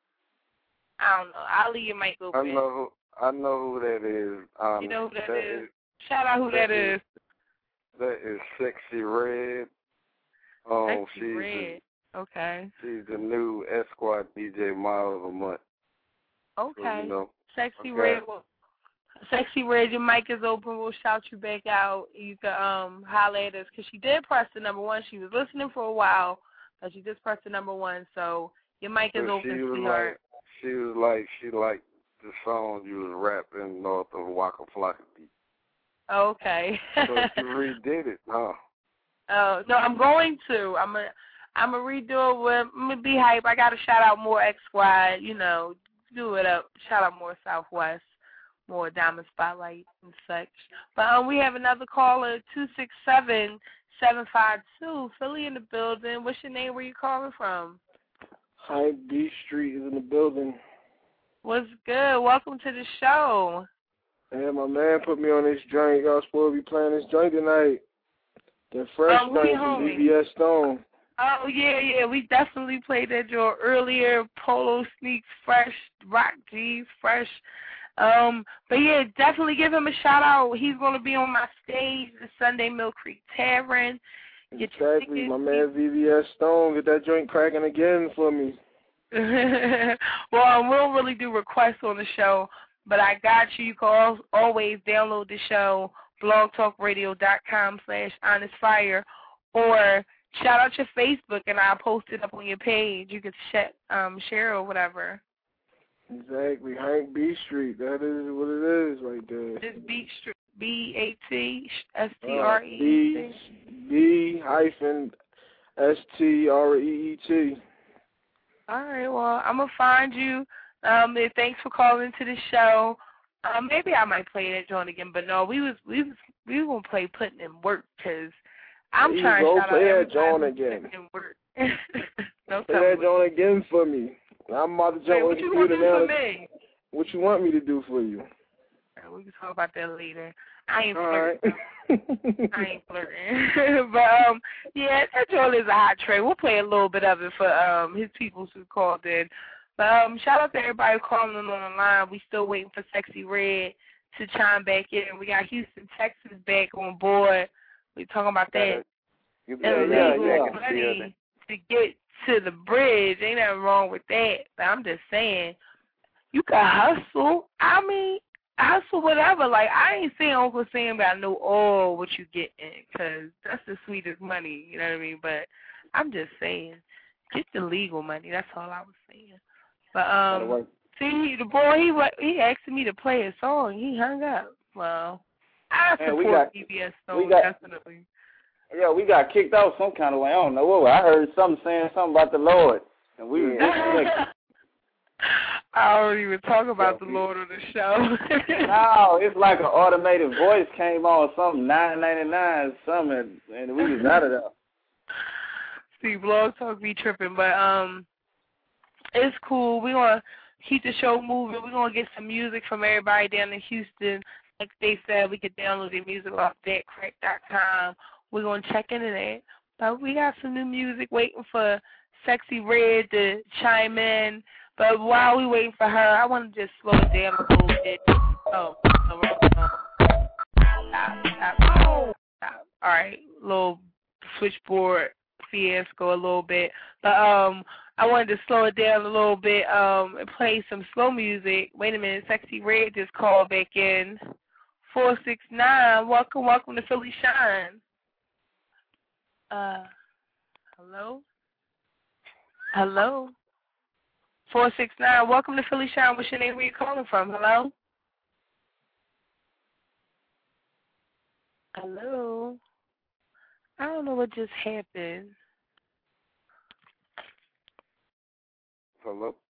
I don't know. I'll leave your mic open. I know who, I know who that is. Um, you know who that, that is? is? Shout out who that, that is. is. That is Sexy Red. Um, Sexy she's Red. The, okay. She's the new X-Squad D J Model of the Month. Okay. So, you know, Sexy okay. Red. Well, Sexy Red, your mic is open. We'll shout you back out. You can um, holler at us because she did press the number one. She was listening for a while, but she just pressed the number one. So your mic is but open, she was sweetheart. Like, she was like, she liked the song you was rapping north of Waka Flocka Beat. Okay. So she redid it, huh? Oh, no, I'm going to. I'm a, I'm a redo it with, I'm going to be hype. I got to shout out more X-Squad, you know, do it up. Shout out more Southwest, more Diamond Spotlight and such. But um, we have another caller, two six seven, seven five two, Philly in the building. What's your name? Where you calling from? Hi, B Street is in the building. What's good? Welcome to the show. Yeah, my man put me on this joint. Y'all supposed to be playing this joint tonight. The fresh oh, joint from V V S Stone. Oh, yeah, yeah. We definitely played that joint earlier. Polo Sneaks, Fresh, Rock G's, Fresh. Um, but, yeah, definitely give him a shout-out. He's going to be on my stage, the Sunday Mill Creek Tavern. Get exactly. My man V V S Stone. Get that joint cracking again for me. Well, um, we don't really do requests on the show, but I got you. You can always download the show, blogtalkradio.com slash honestfire, or shout out your Facebook, and I'll post it up on your page. You can sh- um, share or whatever. Exactly. Hank B Street. That is what it is right there. It's B Street. B A T S T R E E T. B hyphen S T R E E T. All right, well, I'm going to find you. Um, and thanks for calling to the show. Um, maybe I might play that joint again, but no, we was we was we were gonna play Putting in Work because I'm hey, trying to shout play out that joint everybody again. in work. Play that joint again for me. I'm about to jump on the computer now. What you want to do for me? What you want me to do for you? We can talk about that later. I ain't All flirting. right. I ain't flirting. But um, yeah, that joint is a hot track. We'll play a little bit of it for um his people who called in. But um, shout out to everybody calling on the line. We still waiting for Sexy Red to chime back in. We got Houston, Texas back on board. We talking about that. You yeah, yeah, yeah, yeah, money to get to the bridge. Ain't nothing wrong with that. But I'm just saying, you can hustle. I mean, hustle whatever. Like, I ain't saying Uncle Sam got no all what you getting, because that's the sweetest money, you know what I mean? But I'm just saying, Get the legal money. That's all I was saying. But um, see, the boy he wa- he asked me to play a song. He hung up. Well, I Man, support we got, P B S we so got, definitely. Yeah, we got kicked out some kind of way. I don't know what. I heard something saying something about the Lord, and we were disconnected. I don't even talk about the Lord on the show. No, it's like an automated voice came on, something nine ninety nine, something, and we was out of there. See, Blog Talk be tripping, but um, it's cool. We gonna keep the show moving. We gonna get some music from everybody down in Houston. Like they said, we could download their music off that crack dot com. We're gonna check into that. But we got some new music waiting for Sexy Red to chime in. But while we waiting for her, I want to just slow it down a little bit. Oh, no, wrong song. Stop, stop, stop, stop. All right, little switchboard fiasco a little bit. But um, I wanted to slow it down a little bit um, and play some slow music. Wait a minute, Sexy Red just called back in. four six nine, welcome, welcome to Philly Shine. Uh, hello? Hello? four six nine, welcome to Philly Shine. What's your name? Where you calling from? Hello? Hello? I don't know what just happened. Hello?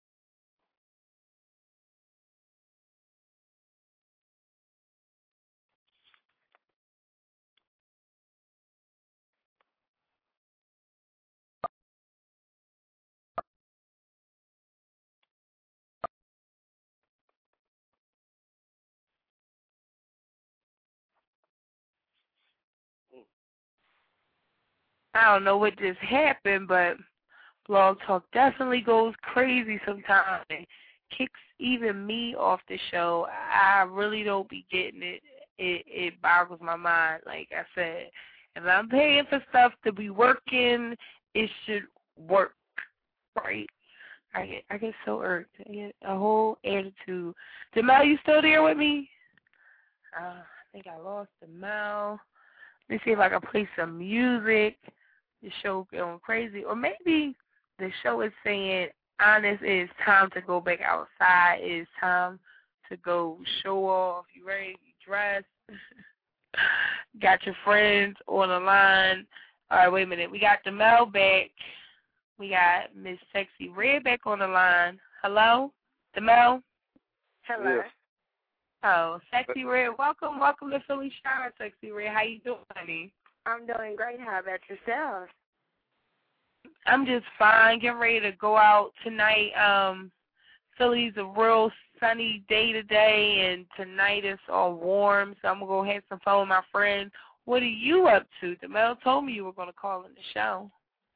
I don't know what just happened, but Blog Talk definitely goes crazy sometimes and kicks even me off the show. I really don't be getting it. It it boggles my mind. Like I said, if I'm paying for stuff to be working, it should work, right? I get I get so irked. I get a whole attitude. Jamal, you still there with me? Uh, I think I lost Jamal. Let me see if I can play some music. The show going crazy, or maybe the show is saying, "Honest, it's time to go back outside. It's time to go show off. You ready? You dressed? Got your friends on the line. All right, wait a minute. We got Jamel back. We got Miss Sexy Red back on the line. Hello, Jamel. Hello. Yes. Oh, Sexy Red, welcome, welcome to Philly Shine, Sexy Red. How you doing, honey? I'm doing great. How about yourself? I'm just fine. Getting ready to go out tonight. Um, Philly's a real sunny day today, and tonight it's all warm, so I'm going to go have some fun with my friends. What are you up to? Demel told me you were going to call in the show.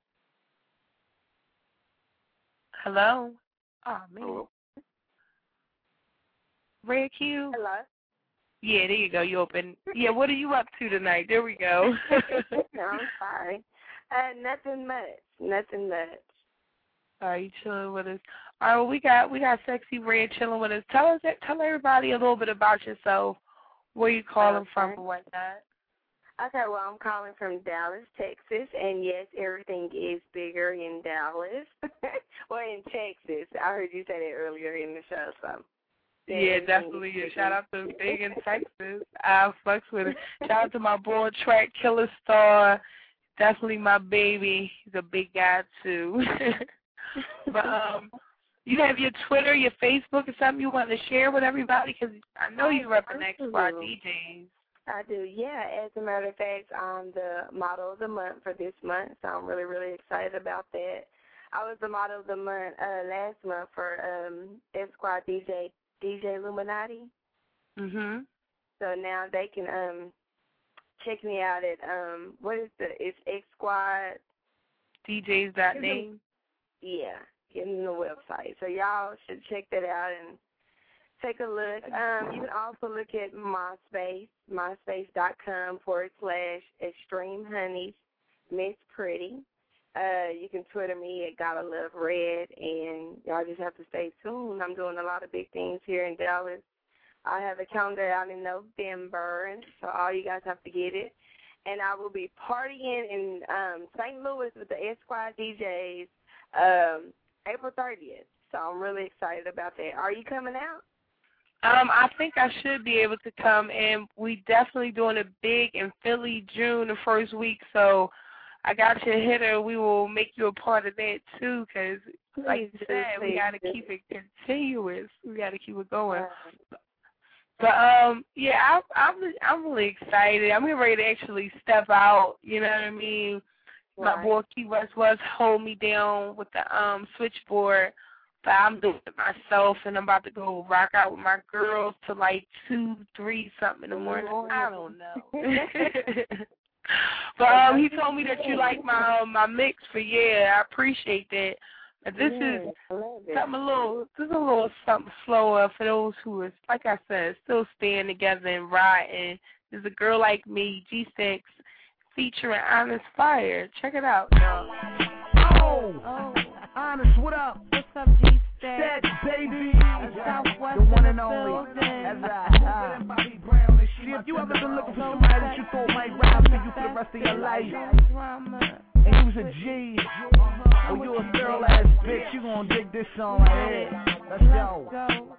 Hello? Oh, man. Hello? Red Q? Hello? Yeah, there you go. You open. Yeah, what are you up to tonight? There we go. No, I'm sorry. Uh, nothing much. Nothing much. All right, you chilling with us. All right, well, we got we got Sexy Red chilling with us. Tell us, tell everybody a little bit about yourself. Where you calling okay. from and whatnot. Okay, well, I'm calling from Dallas, Texas, and yes, everything is bigger in Dallas. Well, in Texas. I heard you say that earlier in the show, so. Yeah, definitely. Shout out to Big in Texas. I fucks with it. Shout out to my boy Track Killer Star. Definitely my baby. He's a big guy too. But um, you have your Twitter, your Facebook, or something you want to share with everybody? Because I know you represent X Y D Js. I do, yeah. As a matter of fact, I'm the model of the month for this month, so I'm really, really excited about that. I was the model of the month uh, last month for um, X Y D J. D J Illuminati. Mhm. So now they can um check me out at um what is the it's X Squad D Js dot name. Yeah, get in the website. So y'all should check that out and take a look. Um, you can also look at MySpace, myspace.com forward slash Extreme Honeys Miss Pretty. Uh, you can Twitter me at Gotta Love Red, and y'all just have to stay tuned. I'm doing a lot of big things here in Dallas. I have a calendar out in November, and so all you guys have to get it. And I will be partying in um, Saint Louis with the S Y D Js um, April thirtieth. So I'm really excited about that. Are you coming out? Um, I think I should be able to come, and we definitely doing a big in Philly June the first week. So I got your hitter. We will make you a part of that too, because like you said, we got to keep it continuous. We got to keep it going. But um, yeah, I, I'm I'm really excited. I'm getting ready to actually step out. You know what I mean? Right. My boy Key West was hold me down with the um switchboard. But I'm doing it myself, and I'm about to go rock out with my girls to like two, three something in the morning. I don't know. But um, he told me that you like my um, my mix for yeah. I appreciate that. But this yeah, is something a little, this is a little something slower for those who is, like I said, still staying together and riding. There's a girl like me, G six, featuring Honest Fire. Check it out, y'all. Oh, oh. Honest, what up? What's up, G six? That baby, Southwest the one and only. That's right. See, if you ever been looking for somebody that you thought might ride for you for the rest of your life, and you was a G, or you a girl ass bitch, you gonna dig this song right here. Let's go.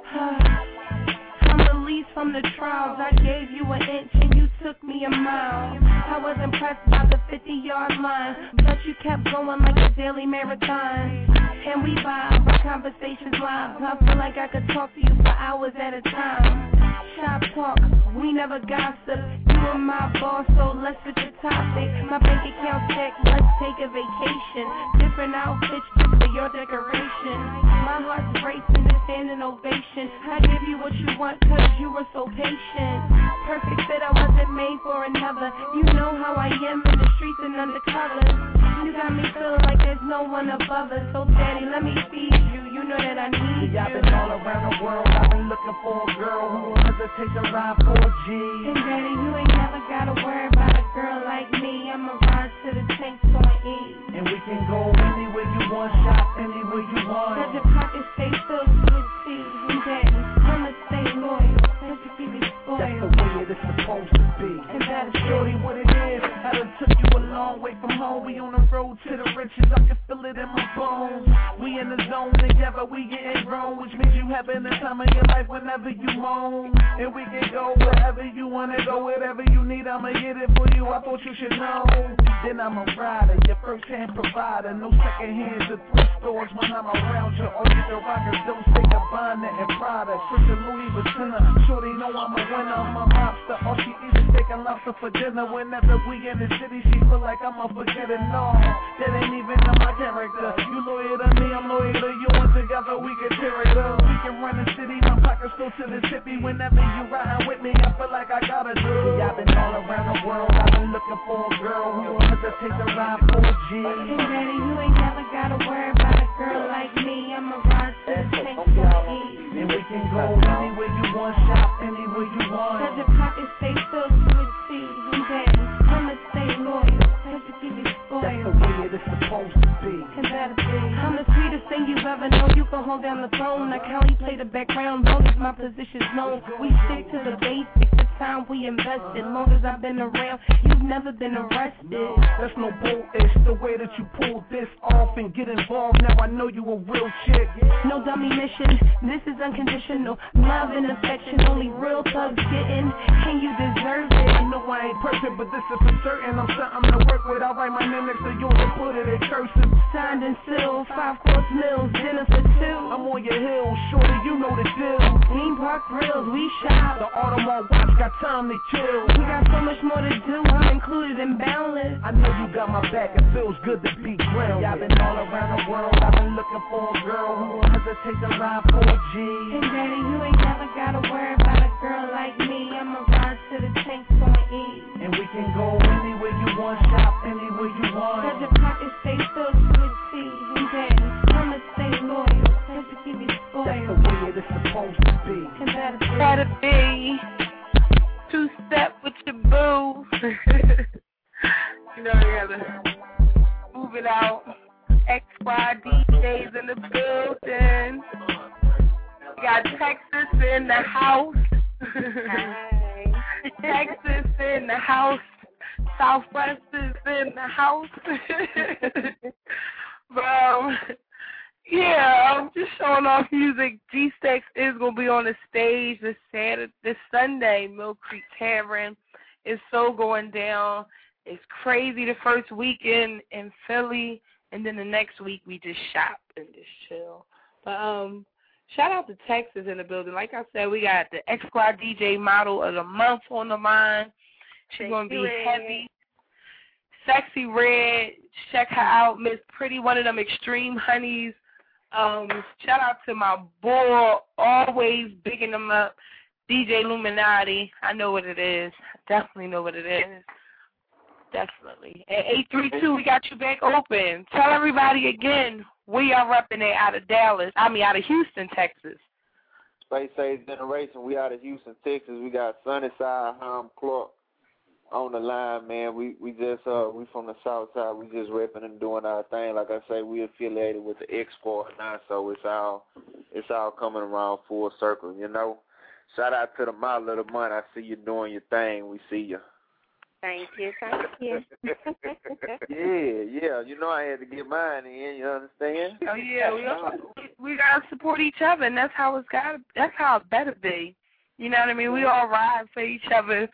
I'm released from the trials. I gave you an inch and you took me a mile. I was impressed by the fifty-yard line, but you kept going like a daily marathon. And we vibe, our conversations live. I feel like I could talk to you for hours at a time. Shop talk, we never gossip. You are my boss, so let's switch the topic. My bank account check, let's take a vacation. Different outfits just for your decoration. My heart's racing, a standing ovation. I give you what you want cause you were so patient. Perfect fit, I wasn't made for another. You know how I am in the streets and undercover. You got me feeling like there's no one above us. So daddy, let me feed you, you know that I need you. I've been all around the world, I've been looking for a girl who won't hesitate to ride for a G. And daddy, you ain't never gotta worry about a girl like me. I'ma ride to the tanks on E. And we can go anywhere you want, shop anywhere you want. Cause your pockets stay filled to a T. And daddy, I'ma stay loyal, cause you keep me spoiled. That's the way it is supposed to be. And that's shorty what it is. I done took you a long way from home. We on the road to the riches, I can feel it in my bones. We in the zone together, we getting grown, which means you having the time of your life whenever you moan. And we can go wherever you wanna go, whatever you need, I'ma get it for you. I thought you should know. Then I'm a rider, your first hand provider, no second hands or thrift stores when I'm around you. All you the rockers don't stick a bonnet and Prada, Christian Louis Vuitton. Shorty know I'm a winner, I'm a mobster. All she eats is steak and lobster for dinner. Whenever we in the city, she feel like I'm a forgetting all. That ain't even in my character. You loyal to me, I'm loyal to you, and together we can tear it up. We can run the city, my pockets go to the tippy. Whenever you riding with me, I feel like I gotta do. See, I've been all around the world, I've been looking for a girl who won't hesitate to ride for a G. And daddy, you ain't never gotta worry about a girl like me. I'ma ride to the tanks on E. And we can go anywhere you want, shop anywhere you want. Cause your pockets stay filled to a T. And daddy, I'ma stay loyal, cause you keep me spoiled. That's the way it is supposed to be. And that'll be. I'm the sweetest thing you've ever known. You can hold down the throne. I can't only play the background, long as my position's known. We stick to the basics, the time we invested. Long as I've been around, you've never been arrested. That's no bull, it's the way that you pull this off and get involved. Now I know you a real chick. No dummy mission, this is unconditional. Love and affection, only real thugs getting. And you deserve it. I know I ain't perfect, but this is for certain. I'm something to work with. I'll write my name next to yours and put it in cursive. Signed and sealed, five course meals, dinner for two. I'm on your hill, shorty, you know the deal. Theme park grills, we shop. The Audemars watch got time to chill. We got so much more to do, I'm included in boundless. I know you got my back, it feels good to be grounded. Yeah, I've been all around the world, I've been looking for a girl who won't hesitate to ride for a G. And daddy, you ain't never gotta worry about a girl like me. I'ma ride to the tanks on E. And we can go anywhere you want, shop anywhere you want. Cause your pockets stay filled to a T. And daddy, I'ma stay loyal, cause you keep me spoiled. That's the way it is supposed to be. And that'll be. That'll be. Two step with your boo. You know you gotta move it out. X Y D Js in the building. We got Texas in the house. Hey. Texas in the house. Southwest is in the house. Bro, um, yeah, I'm just showing off music. G-Stacks is going to be on the stage this Saturday, this Sunday, Mill Creek Tavern. It's so going down. It's crazy the first weekend in Philly, and then the next week we just shop and just chill. But um, shout out to Texas in the building. Like I said, we got the X-Squad D J Model of the Month on the line. She's going to be heavy. Sexy Red. Check her out. Miss Pretty, one of them extreme honeys. Um, shout out to my boy, always bigging them up, D J Illuminati. I know what it is. I definitely know what it is. Definitely. At eight three two, we got you back open. Tell everybody again where y'all repping it out of Dallas. I mean, out of Houston, Texas. Space Age Generation, we out of Houston, Texas. We got Sunnyside, Ham, Clark on the line, man. We we just uh we from the south side. We just repping and doing our thing. Like I say, we affiliated with the X Squad now, so it's all it's all coming around full circle, you know. Shout out to the Model of the Month. I see you doing your thing. We see you. Thank you, thank you. yeah, yeah. You know I had to get mine in. You understand? Oh yeah, we all, we, we gotta support each other, and that's how it's got. That's how it better be. You know what I mean? We all ride for each other.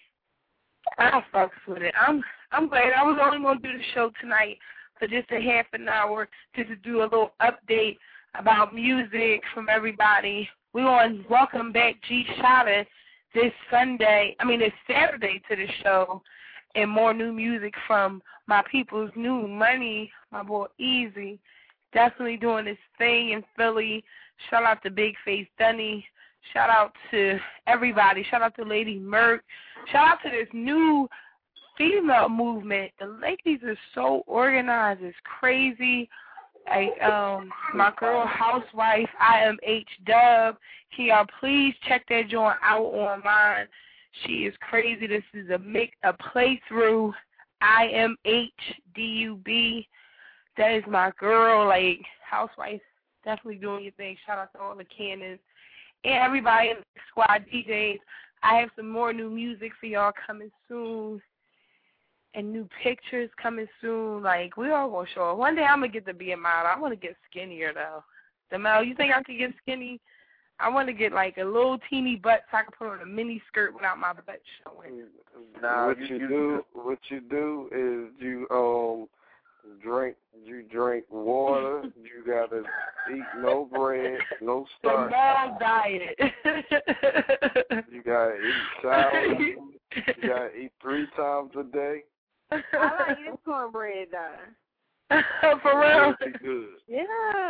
I fucks with it. I'm I'm glad. I was only gonna do the show tonight for just a half an hour, just to do a little update about music from everybody. We want to welcome back G Shotta this Sunday. I mean, it's Saturday to the show, and more new music from my people's New Money, my boy Easy, definitely doing his thing in Philly. Shout out to Big Face Dunny. Shout out to everybody. Shout out to Lady Merck. Shout out to this new female movement. The ladies are so organized. It's crazy. I, um, my girl Housewife, I M H Dub. Can y'all please check that joint out online? She is crazy. This is a make a playthrough. I M H D U B. That is my girl. Like, Housewife, definitely doing your thing. Shout out to all the cannons. And everybody in the squad D Js, I have some more new music for y'all coming soon. And new pictures coming soon. Like, we all gonna show up. One day I'm gonna get to be a model. I wanna get skinnier though. DeMel, you think I could get skinny? I wanna get like a little teeny butt so I can put on a mini skirt without my butt showing. Nah, what you, you do what you do is you um drink you drink water, you gotta eat no bread, no starch. DeMel diet. You gotta eat salad. You gotta eat three times a day. I like eating cornbread, though. For real? Really good. Yeah.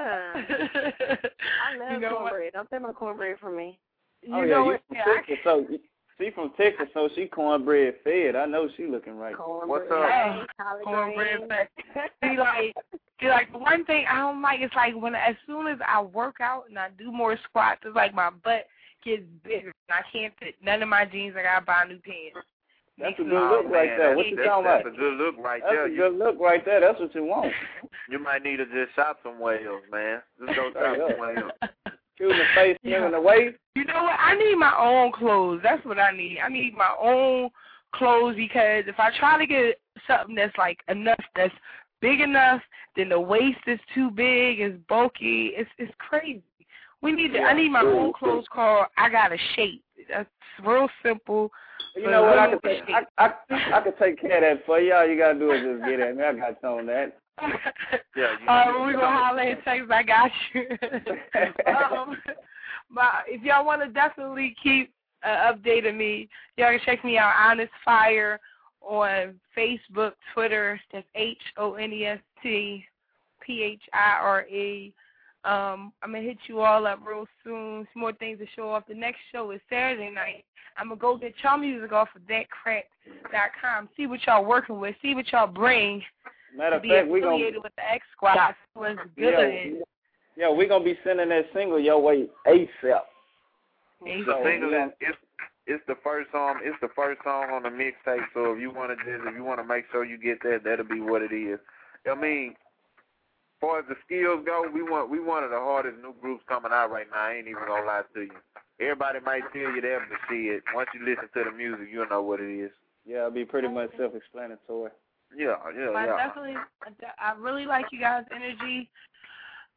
I love you know cornbread. Don't take my cornbread from me. You oh, know yeah, what? You from Texas, so she from Texas, so she cornbread fed. I know she looking right. Cornbread. What's up? Hey, cornbread fed. See, like, see, like, one thing I don't like is, like, when as soon as I work out and I do more squats, it's like my butt gets bigger. And I can't fit none of my jeans. I got to buy new pants. That's a good look oh, right man, there. What you talking about? That's a good look right that's there. That's a good look right there. That's what you want. You might need to just shop somewhere else, man. Just go shop somewhere else. Shooting the face, yeah. In the waist. You know what? I need my own clothes. That's what I need. I need my own clothes because if I try to get something that's like enough, that's big enough, then the waist is too big, it's bulky. It's it's crazy. We need. To, yeah, I need my own clothes called I Got a Shape. That's real simple. You know what? I could take, I, I, I could take care of that for you. All you gotta do is just get at me. I got some on that. Yeah. You uh, when we gonna holler and text, I got you. um, but if y'all want to definitely keep uh, updating me, y'all can check me out, Honest Fire, on Facebook, Twitter. That's H O N E S T P H I R E. Um, I'm going to hit you all up real soon. Some more things to show off. The next show is Saturday night. I'm going to go get y'all music off of that crack dot com, see what y'all working with, see what y'all bring. Matter of to fact, be we're affiliated gonna, with the X Squad. Was good. Yeah, yeah we're going to be sending that single your way ASAP. The so, single is it's, it's the first song. It's the first song on the mixtape. So if you want to just, if you want to make sure you get that, that'll be what it is. I mean, as far as the skills go, we want we one of the hardest new groups coming out right now. I ain't even gonna lie to you. Everybody might tell you that, but see it. Once you listen to the music, you'll know what it is. Yeah, it'll be pretty much self-explanatory. Yeah, yeah, but yeah. Definitely, I really like you guys' energy.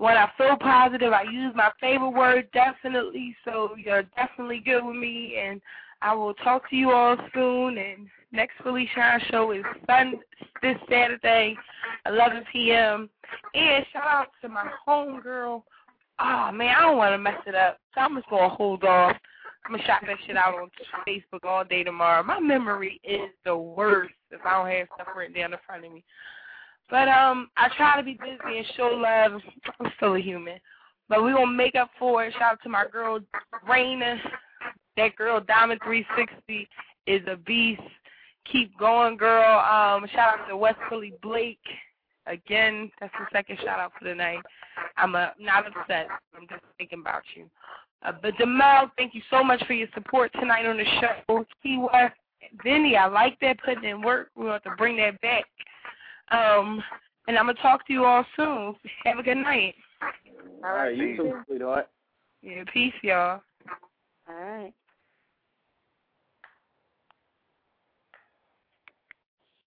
when I feel positive, I use my favorite word, definitely. So you're definitely good with me, and I will talk to you all soon. And next Philly Shine show is Sun this Saturday, eleven p.m. And shout out to my homegirl. Oh, man, I don't want to mess it up, so I'm just going to hold off. I'm going to shout that shit out on Facebook all day tomorrow. My memory is the worst if I don't have stuff written down in front of me. But um, I try to be busy and show love. I'm still a human. But we're going to make up for it. Shout out to my girl, Raina. That girl, Diamond three sixty, is a beast. Keep going, girl. Um, shout out to West Philly Blake. Again, that's the second shout-out for the night. I'm uh, not upset. I'm just thinking about you. Uh, but, Jamel, thank you so much for your support tonight on the show. Key West, Vinny, I like that, putting in work. We want to bring that back. Um, and I'm going to talk to you all soon. Have a good night. All right, you too, sweetheart. Yeah, peace, y'all. All right.